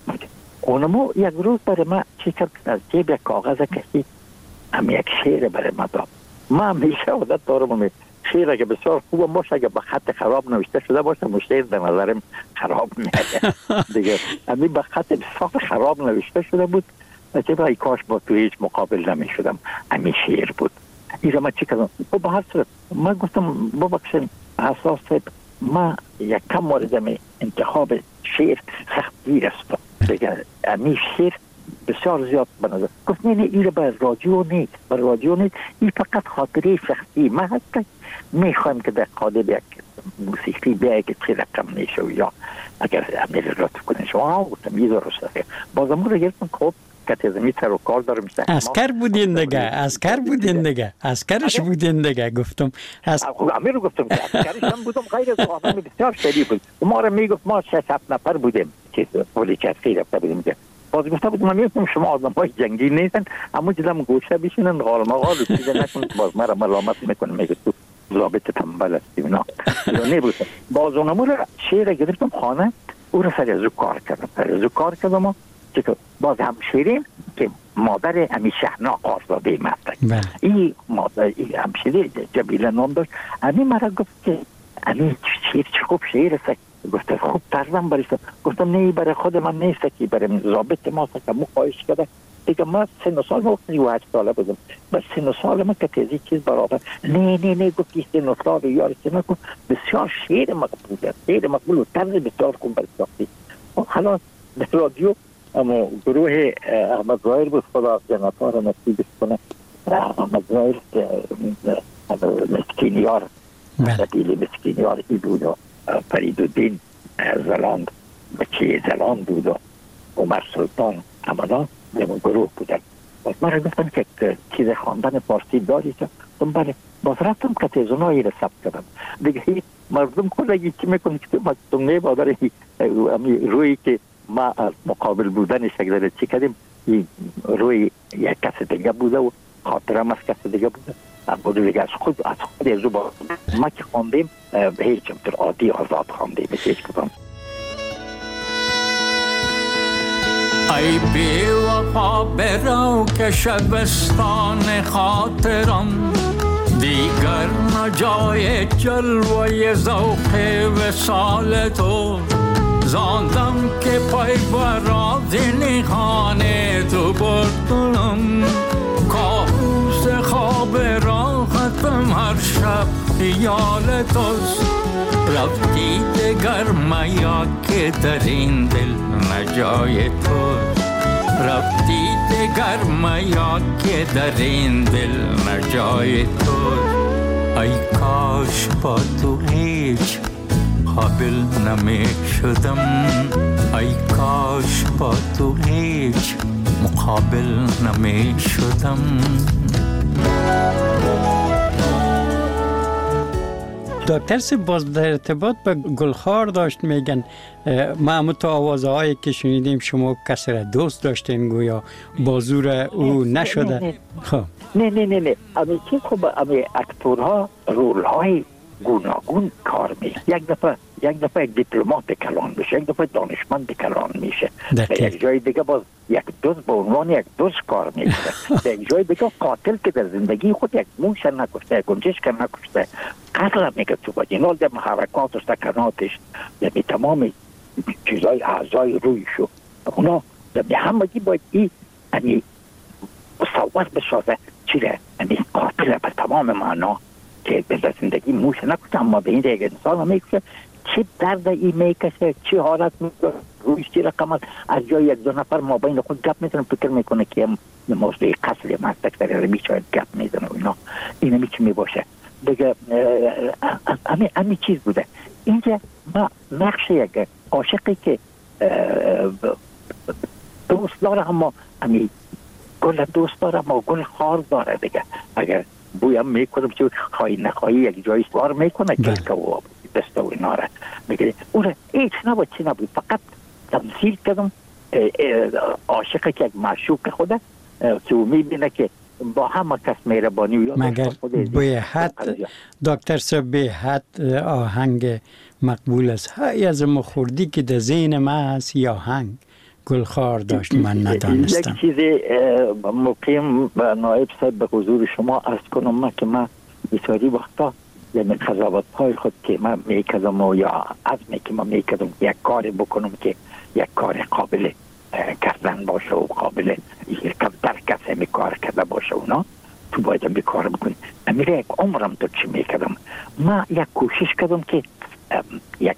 اونمو یک روز برای ما چی کرد، از جیب یک کاغذ کشید، هم یک شعر برای ما داد. ما همیشه عادت دارم شعر که بسیار خوبه باشه، اگه به خط خراب نوشته شده باشه مشتر به نظرم خراب میشه دیگه. همین به خط بسیار خراب نوشته شده بود، چه برای کاش با تو هیچ مقابل نمی شدم. همین شعر بود. این ما چی کردم؟ خب به هر صورت ما گفتم ببخشید حساس صاحب، ما یک کم موردم انتخاب شعر سختی است دیگه، همین شعر بسیار زیاد بنظر. گفت نه نه این رو بر رادیو نیست، بر رادیو نیست، این فقط خاطره شخصی ما هست، میخوایم که در قالب یک موسیقی بیایی که چه رقم نیشه یا اگر امیر لطف کنه شما. ها گفتم یه درسته بازم رو گرفتم. خب که زمین سر و کار دارم، اسکر بودین دیگه، اسکر بودین دیگه، اسکرش بودین دیگه. گفتم از امیر رو گفتم که اسکرش هم بودم، غیر از آدم بسیار شریف بود. ما رو میگفت ما شش هفت نفر بودیم که پل چرخی رفته بودیم. باز گفته بود من میگفتم شما آدم های جنگی نیستن، اما جدم گوشه بشینن غال مغال رو چیزه نکن، باز مرا ملامت میکنه میگه تو ضابط تنبل هستی نه نه بود. باز اونمو رو شعر گرفتم خانه، او رو سر ازو کار کردم، سر ازو کار کردم و که باز هم شیرین که مادر امی شهنا آزاده مستک، این مادر این همشیره جبیله نام داشت. امی مرا گفت که امی شیر چه خوب شیر است. گفته خوب ترزم بریستم. گفتم نه برای خود من نیست که برای ضابط ما که مو خواهش کرده دیگه. ما سن و سال ما سی و هشت ساله بودم، بس سن و سال ما که تیزی چیز برابر نه نه نه گفتی سن و سال یار که نکن، بسیار شیر مقبول است، شیر مقبول و طرز بسیار کن برساختی. حالا در رادیو اما گروه احمد ظاهر بود، خدا جنتها را نصیبش کنه. احمد ظاهر مسکینیار دلیل مسکینیار ای بود و فریدالدین زلاند بچه زلاند بود و عمر سلطان همانا در گروه بودن. باز من را گفتم که چیز خواندن فارسی داری که بله، باز رفتم که تیزونایی را ثبت کردم دیگه. مردم کلگی چی میکنی که مردم نه بادر روی که ما از مقابل بودن شکل چی کردیم، روی یک کس دیگه بوده و خاطرم از کس دیگه بوده بوده دیگه. از خود از خود ازو با ما که خواندیم به هیچ جمتر عادی آزاد خواندیم هیچ کدام. ای بی وفا برو که شبستان خاطرم دیگر نجای جلوه ذوق وصال تو، زاندم که پای براد نیخان تو بردم، کابوس خواب راحتم هر شب خیال توست، رفتی دگر میا که در این دل نجای توست، رفتی دگر میا که در این دل نجای توست. ای کاش با تو هیچ قابل نمی شدم، ای کاش با تو هیچ مقابل نمی شدم. دکتر سی باز در ارتباط به گلخار داشت میگن ما همون تا آوازه هایی که شنیدیم شما کسی را دوست داشتین گویا بازور او نشده. خب نه نه نه نه امی چیز خوب امی اکتورها رول های گوناگون کار میشه. یک دفعه یک دفعه یک دیپلمات کلان میشه، یک دفعه دانشمند کلان میشه، در یک جای دیگه باز یک دوست به عنوان یک دوست کار میشه، در یک جای دیگه قاتل که در زندگی خود یک موش نکشته، گنجشک نکشته، قتل میگه تو با جنال در حرکاتش سکناتش در تمام چیزای اعضای رویشو اونا در همگی باید این امی مصور بسازه چیره امی قاتل به تمام معنا که به زندگی موش نکشته اما به این دیگه انسان میکشه، چه درد ای میکشه، چه حالت میکشه، رویش چی رقم از جای یک دو نفر ما بین خود گپ میزنه، فکر میکنه که موضوع قتل مستک در رمی شاید گپ میزنه و اینا. این همی چی می باشه دیگه. همی همی چیز بوده اینجا. ما نقش یک عاشقی که دوست داره، اما همی گل دوست داره اما گل خار داره دیگه. اگر بویم میکنم که خواهی نخواهی یک جایی سوار میکنه که و دست و اینا را میگه. اون هیچ نبود چی نبود، فقط تمثیل کردم عاشق که یک معشوق خوده که او میبینه که با همه کس مهربانی و مگر به حد دکتر صاحب به حد آهنگ مقبول است. های از مخوردی که در ذهن من هست یا آهنگ گلخار داشت من ندانستم. یک چیز مقیم نایب صاحب به حضور شما عرض کنم من که من بسیاری وقتا یعنی قضاوت های خود که من میکردم و یا عزمی که من میکردم یک کار بکنم که یک کار قابل کردن باشه و قابل در کسی می کار کرده باشه اونا تو باید می کار بکنی. امیره یک عمرم تو چی میکردم، من یک کوشش کردم که یک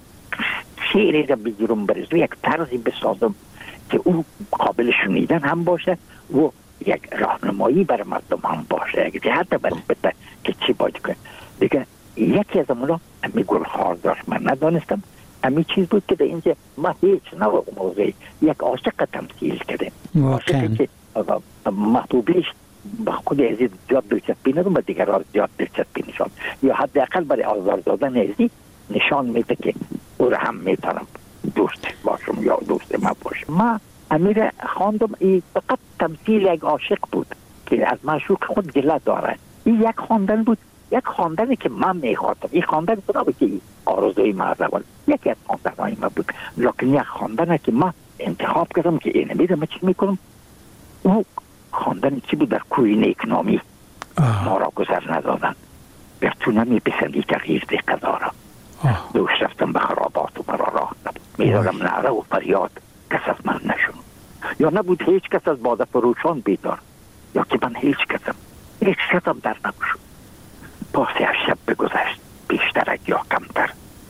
شعری را بگیرم برزو یک طرزی بسازم که او قابل شنیدن هم باشه و یک راهنمایی بر مردم هم باشه، یک جهت بر بده که چی باید کنه دیگه. یکی از اونا امی گلخار داشت من ندانستم. امی چیز بود که در اینجا ما هیچ نوع موضوعی یک عاشق تمثیل کرده، عاشقی که محبوبیش با خود عزیز زیاد دلچسپی ندارم و دیگر زیاد دلچسپی نشان یا حداقل برای آزار دادن عزیز نشان میده که او را هم میتونم دوست باشم یا دوست ما باشم. ما امیر خواندم این فقط تمثیل یک عاشق بود که از معشوق خود گله داره. این یک خواندن بود، یک خواندنی که من میخواستم. این خواندن بود که آرزوی مردوان یکی از خواندنهای من بود، لیکن یک خواندنی که من انتخاب کردم که اینه میدم من چی میکنم. او خواندنی چی بود؟ در کوی نیکنامی ما را گذر ندادن، بر تو نمی پسندی تغییر دی قضا را. دوش رفتم به خرابات و مرا راه نبود، میدادم نعره و فریاد کس از من نشون. یا نبود هیچ کس از باده فروشان بیدار، یا که من هیچ کسم هیچ کسم در نگوشم. پاسی از شب بگذشت بیشتر یا کمتر،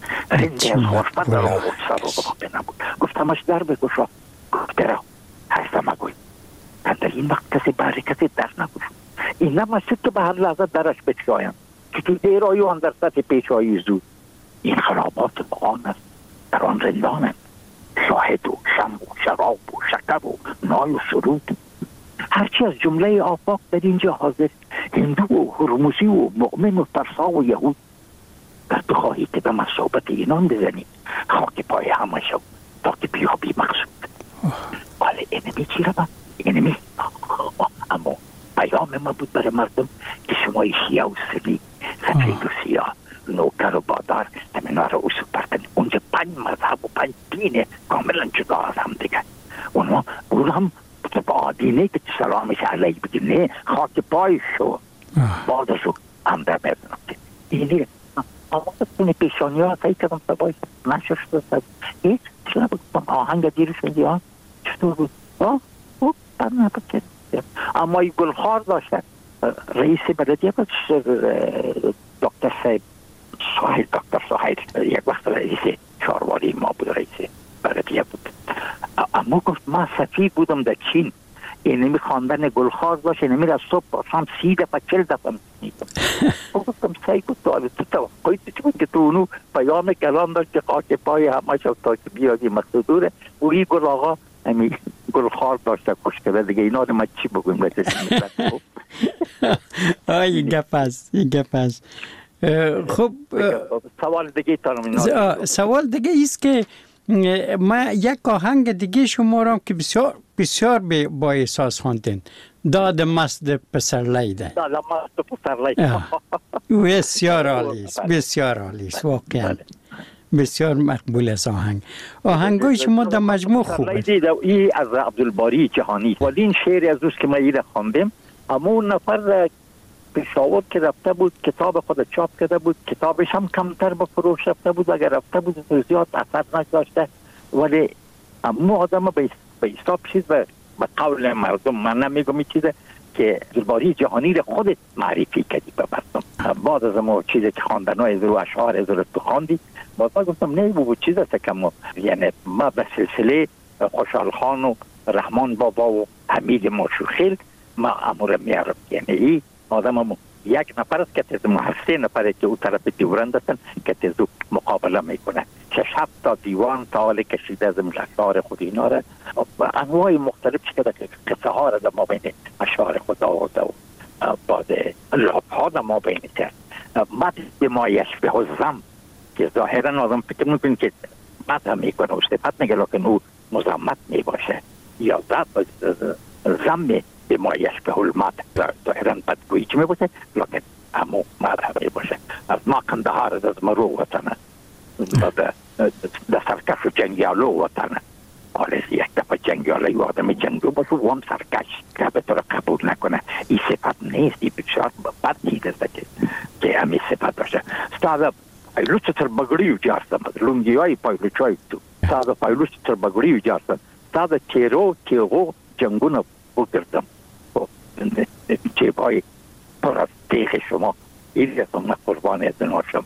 رنده از خورفت در آورد سر و باقی نبود. گفتمش در بگوشا، گفت درا هستم اگوی من در این وقت کسی بری کسی در نگوشم. این نمشید که به هر لحظه درش بچایم که تو دیر آیوان در سطح پیچایی زود. این خرابات بغان است، در آن رندانند شاهد و شم و شراب و شکر و نای و سرود. هرچی از جمله آفاق در اینجا حاضر، هندو و هرموزی و مؤمن و ترسا و یهود. در تو خواهی که به مصابت اینان بزنی خاک پای همه شو تا که بیابی مقصود. ولی اینمی چی رو من؟ اینمی اما پیام ما بود برای مردم که شمای شیعه و سلی سفید و سیاه نوکر و بادار همینا رو اصول پرکنی. اونجا پنج مذهب و پنج دین کاملا جدا از هم دیگه. اونا اون هم با دینه که سلامش علیه بگیم نه خاک پای شو بادشو هم در میدونم که اینه اما کنی پیشانی ها سایی کردم سبایی نشر شده سب هیچ چرا بود آهنگ دیرش میدی ها چطور بود ها او بر نبود که اما این گلخار داشتن رئیس بلدیه بود دکتر صاحب ساحل دکتر ساحل یک وقت رئیس چارواری ما بود، رئیس بلدیه بود. اما گفت من سفیر بودم در چین، اینمی خواندن گلخار داشت، اینمی را صبح باشم سی دفعه چل دفعه میدم. گفتم سعی بود تو تو توقعی تو چی بود که تو اونو پیام کلام داشت که خاک پای همه شد تا که بیادی مقصودوره و این گل آقا همی گلخار داشته کش کرده دیگه. اینا رو من چی بگویم؟ این گپ است این گپ است. خب سوال دیگه تانم سوال دیگه ایست که ما یک آهنگ دیگه شما را که بسیار بسیار با احساس خواندین، داد مست پسر لیده. داد مست پسر لیده بسیار عالی است، بسیار عالی است واقعا بسیار مقبول است. آهنگ آهنگای شما در مجموع خوب است. این از عبدالباری جهانی ولی این شعر از اوست که ما ایره خواندیم. اما اون نفر پشاور که رفته بود کتاب خود چاپ کرده بود، کتابش هم کمتر به فروش رفته بود، اگر رفته بود زیاد اثر نگذاشته. ولی اما آدم به حساب چیز به قول مردم من نمیگم این چیزه که عبدالباری جهانی رو خودت معرفی کردی به مردم. بعد از ما چیزی که خواندنای از رو اشعار از رو تو خواندی باز ما گفتم نه بود چیز است که ما یعنی ما به سلسله خوشحال خان و رحمان بابا و حمید ماشوخیل ما امور میارم. یعنی ای آدم هم یک نفر است که تز محسه نفره که او طرف دیورند هستن که تز مقابله میکنه. شش هفت تا دیوان تا حال کشیده از اشعار خود اینا را انواع مختلف که قصه ها را در ما بین اشعار خود آورده و بعد لاب ها در ما بین کرد. مد به ما یشبه الزم که ظاهرا آدم فکر میکنه که مد هم میکنه و صفت میگه لیکن او مزمت میباشه یا زم به ما یشبه المد ظاهرا بدگویی چی میباشه لیکن همو مد هم میباشه. از ما کندهار از مرو وطنه در سرکش و جنگیالو وطنه. حالا یک دفعه جنگیاله و آدم جنگو باشه و هم سرکش که به طور قبول نکنه این صفت نیست. این بسیار بد چیز است که که همین صفت باشه. استاد پایلوچ تر بگریو جارستم از لونگی های پایلوچ های تو استاد پایلوچ تر بگریو جارستم استاد تیرو تیغو جنگون بگردم چه بای پر از تیخ شما این رسم نه قربان از ناشم.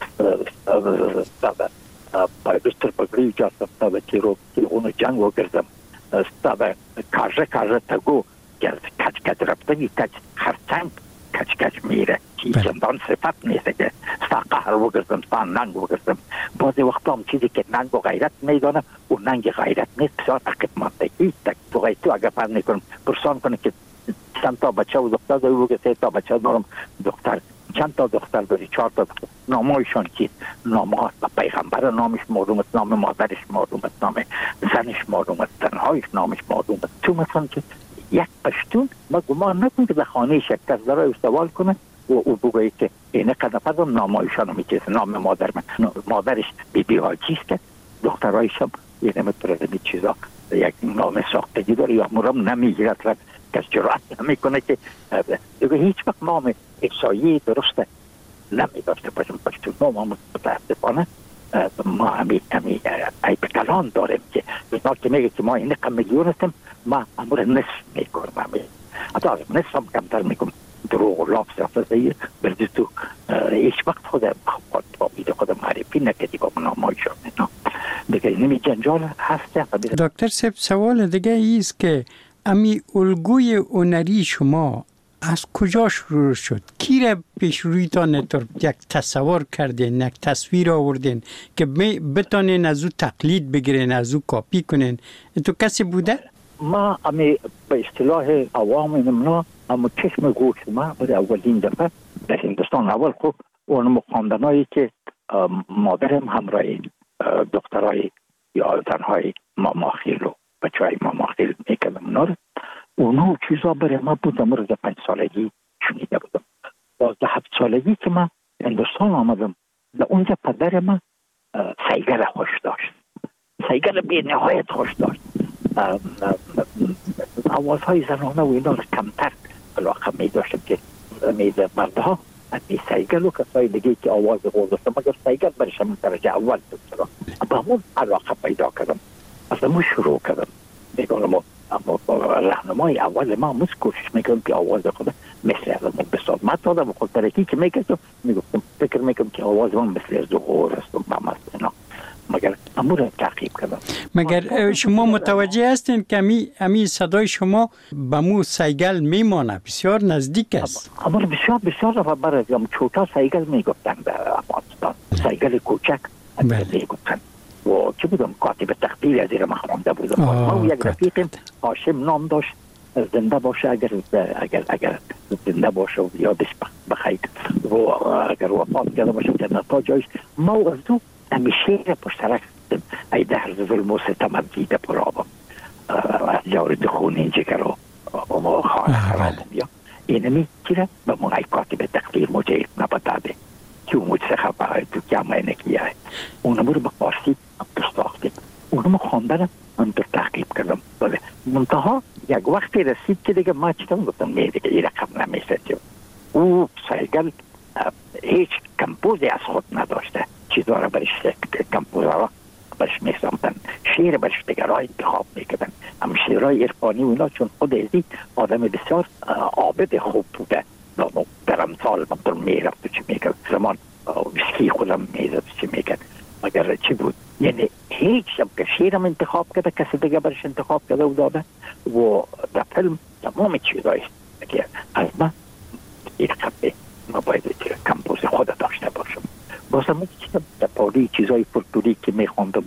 استاد پایلوچ تر بگریو جارستم استاد تیرو تیغون جنگ بگردم استاد کاجه کاجه تگو کچ کچ رفتگی کچ خرچنگ کچ کچ میره که چندان صفت نیست که ستا قهر بگردم ستا ننگ بگردم. بعضی وقتا هم چیزی که ننگ و غیرت میدانه و ننگ غیرت نیست بسیار عقب مانده هیچ تک تو غیرت تو اگر فرد میکنم پرسان کنه که چند تا بچه و دختر داری بگه سه تا بچه دارم دختر چند تا دختر داری چهار تا دختر نامایشان چیست نام ها پیغمبر نامش معلوم است نام مادرش معلوم است نام زنش معلوم است زنهایش نامش معلوم است. تو مثلا که یک پشتون ما گمان نکن که در خانه شکر داره سوال کنه و او بگوید که اینه قدفت نامایشان میچیز نام مادر من مادرش بی بی حاجیست که دخترهایش هم یه نمیتونه می چیزا یک نام ساختگی داره یا مرام نمیگیرد رد کس جرأت نمیکنه که دیگه هیچ وقت نام احسایی درسته نمیداشته باشم پشتون نام هم متاسفانه ما همی همی ایب کلان داریم که اینا که میگه که ما این کم میلیون هستیم ما امور نصف میکنم حتی از نصف هم کمتر میکنم دروغ و لاب سیاستایی بردی تو هیچ وقت خودم خود با میده خودم معرفی نکردی با نامای شد دیگه نمی جنجال هست. دکتر صاحب سوال دیگه ایست که امی الگوی هنری شما از کجا شروع شد؟ کی را پیش رویتان یک تصور کردین یک تصویر آوردین که بتانین از او تقلید بگیرین از او کاپی کنین؟ تو کسی بوده؟ ما امی به اصطلاح عوام نمنا اما چشم گوش ما بود اولین دفعه در هندوستان اول خوب اون خواندنایی که مادرم همراه دخترای یا زنهای ماماخیل و بچه های ماماخیل میکردم اونا رو اونو چیزا برای ما بود مورد پنج سالگی شنیده بودم. دوازده هفت سالگی که من هندوستان آمدم در اونجا پدر من سیگل خوش داشت سیگل بی نهایت خوش داشت. آوازهای زنانه و اینا رو کمتر علاقه می داشتم که میده مردها از بی سیگل و کسای دیگه که آواز غور داشتم مگر سیگل برشم درجه اول داشتم با همون علاقه پیدا کردم از همون شروع کردم میگم اما راهنمای اول ما مس کوشش میکنم که آواز خود مثل از من بساز ما تا در خود ترکی که میگفتم میگفتم فکر میکنم که آواز من مثل از غور است و ما مثلا مگر امور تعقیب کردم. مگر شما متوجه هستین که امی امی صدای شما به مو سیگل میمانه بسیار نزدیک است؟ امور بسیار بسیار و برای هم چوتا سیگل میگفتن در افغانستان سیگل کوچک میگفتن و چه بودم کاتب تقدیر از این ما خوانده بودم. ما یک رفیقم هاشم نام داشت زنده باشه اگر اگر اگر زنده باشه و یادش بخیر و اگر وفات کرده باشه جنتا جایش ما از دو همیشه پشترک ای در ظلم و ستم دیده پرابم از جارد خون اینجا کرو و خانه خرابم یا اینمی چیره به من ای کاتب تقدیر مجید نبتاده که اون مجسخه باید تو جمعه نکیه اونمو رو به فارسی بستاختیم اونمو خواندنم من در تحقیب کردم بله منتها یک وقتی رسید که دیگه ما چیتم گفتم نه دیگه این رقم نمیشه او سیگل هیچ کمپوزی از خود نداشته چیزها را برش کمپوزها برش میسامدن شعر برش دیگر های انتخاب میکردن هم شعرهای عرفانی و اینا چون خود ازی آدم بسیار عابد خوب بوده در امثال مطور میرفت و چی میکرد زمان ویسکی خودم میزد چی میکرد مگر چی بود یعنی هیچ شب که شعرم انتخاب کرده کسی دیگه برش انتخاب کرده و داده و در فیلم تمام چیزهایش که از من این قبه ما باید کمپوز خود داشته باشم. بازم چیزا در پالی چیزای پرتوری که میخوندم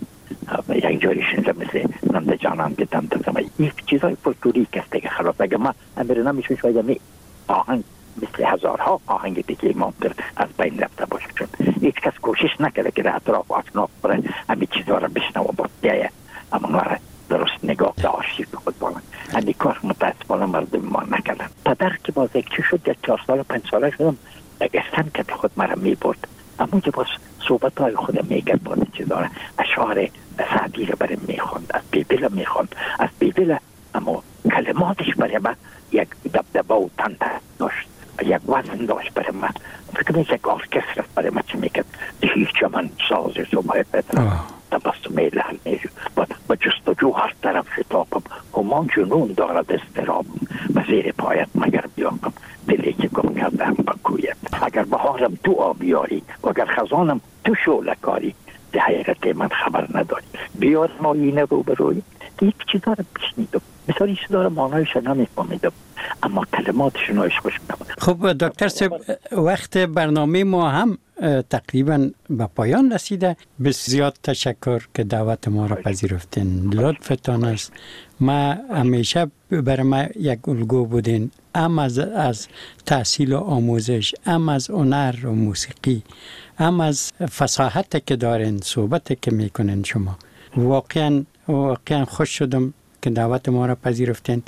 یک جایی شنیدم مثل ننده جانان که دم دادم این چیزای پرتوری کسته که خلاص اگر ما امیر نمیشون شاید می آهنگ مثل هزارها آهنگ دیگه ممکن از بین رفته باشه، چون هیچ کس کوشش نکرده که در اطراف و اطناف بره همین چیزها را بشنو و باید اما ما را درست نگاه داشتی به خود بانن همی کار متاسفانه مردم ما نکردن. پدر که باز یک چی شد یک چهار سال پنج ساله شدم اگستن که خود مرا می برد اما که باز صحبت های خود میگرد باید چیزا را اشعار سعدی را برای میخوند، از بیبیل میخوند، از بیبیل اما کلماتش برای من یک دبدبه و تنده داشت، یک وزن داشت برای من. فکر نیست یک ارکستر برای من چی میکرد هیچ من سازش و باید بدرم تبستم لحل میشو با جستجو هر طرف شتابم همان جنون دارد استرابم و زیر پایت مگر بیابم دلی که گم کردم با کویت. اگر بهارم تو آبیاری و اگر خزانم تو شولکاری ده حیرت من خبر نداری بیار ما اینه رو بروی یک چیزا رو بشنیدم مثلا این چیزا رو معنایش نمیفهمیدم اما کلماتش نایش خوش میدم. خب دکتر صاحب وقت برنامه ما هم تقریبا به پایان رسیده. بسیار تشکر که دعوت ما را پذیرفتین، لطفتان است. ما همیشه برای ما یک الگو بودین، هم از, از تحصیل و آموزش، هم از هنر و موسیقی، هم از فصاحت که دارین، صحبت که میکنین شما. واقعا واقعا خوش شدم که دعوت ما را پذیرفتین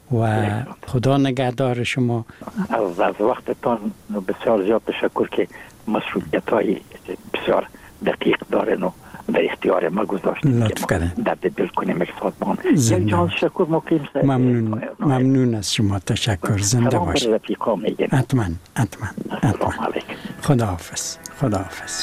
و خدا نگهدار شما. از, از وقتتان بسیار زیاد تشکر که مسئولیت های بسیار دقیق دارن و در اختیار ما گذاشتن لطف کردن درد دل کنیم اکسادمان. یک جان تشکر مقیم سه ممنون ممنون از شما. تشکر. زنده باشید. حتما حتما حتما. خدا حافظ. خدا حافظ.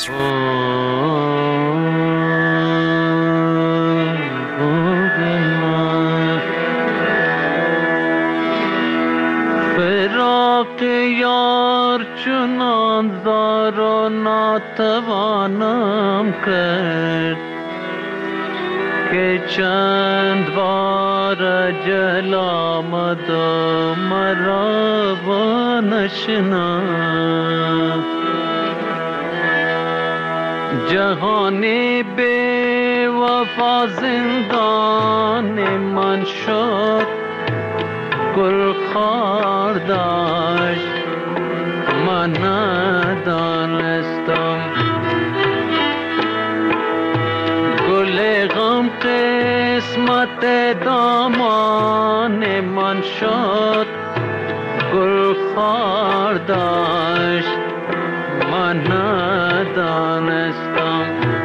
فراق یار چنان زار و ناتوانم کرد که چند بار جل آمد و مرا و نشناخت. جهانی بی وفا زندان من شد، گل خار داشت من ندانستم. گل غم قسمت دامان من شد، گل خار داشت من ندانستم.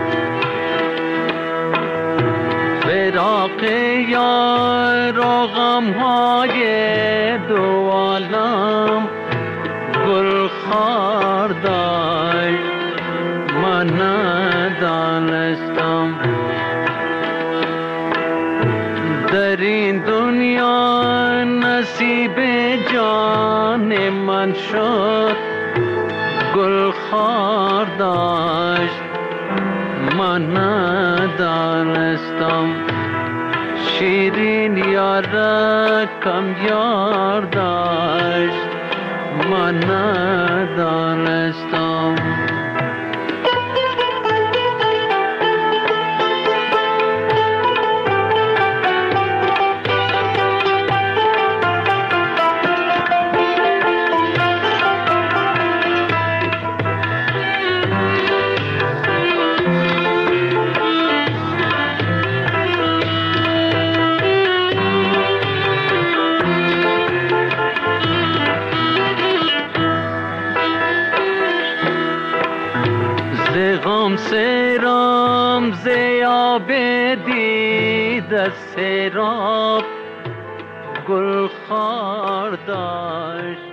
فراق یار و غمهای دو عالم گل خار داشت من ندانستم. در این دنیا نصیب جان من شد، گل خار داشت من ندانستم. شیرین یار کم یار داشت من ندانستم. غم سرام زیاب دید سراب گل خار داشت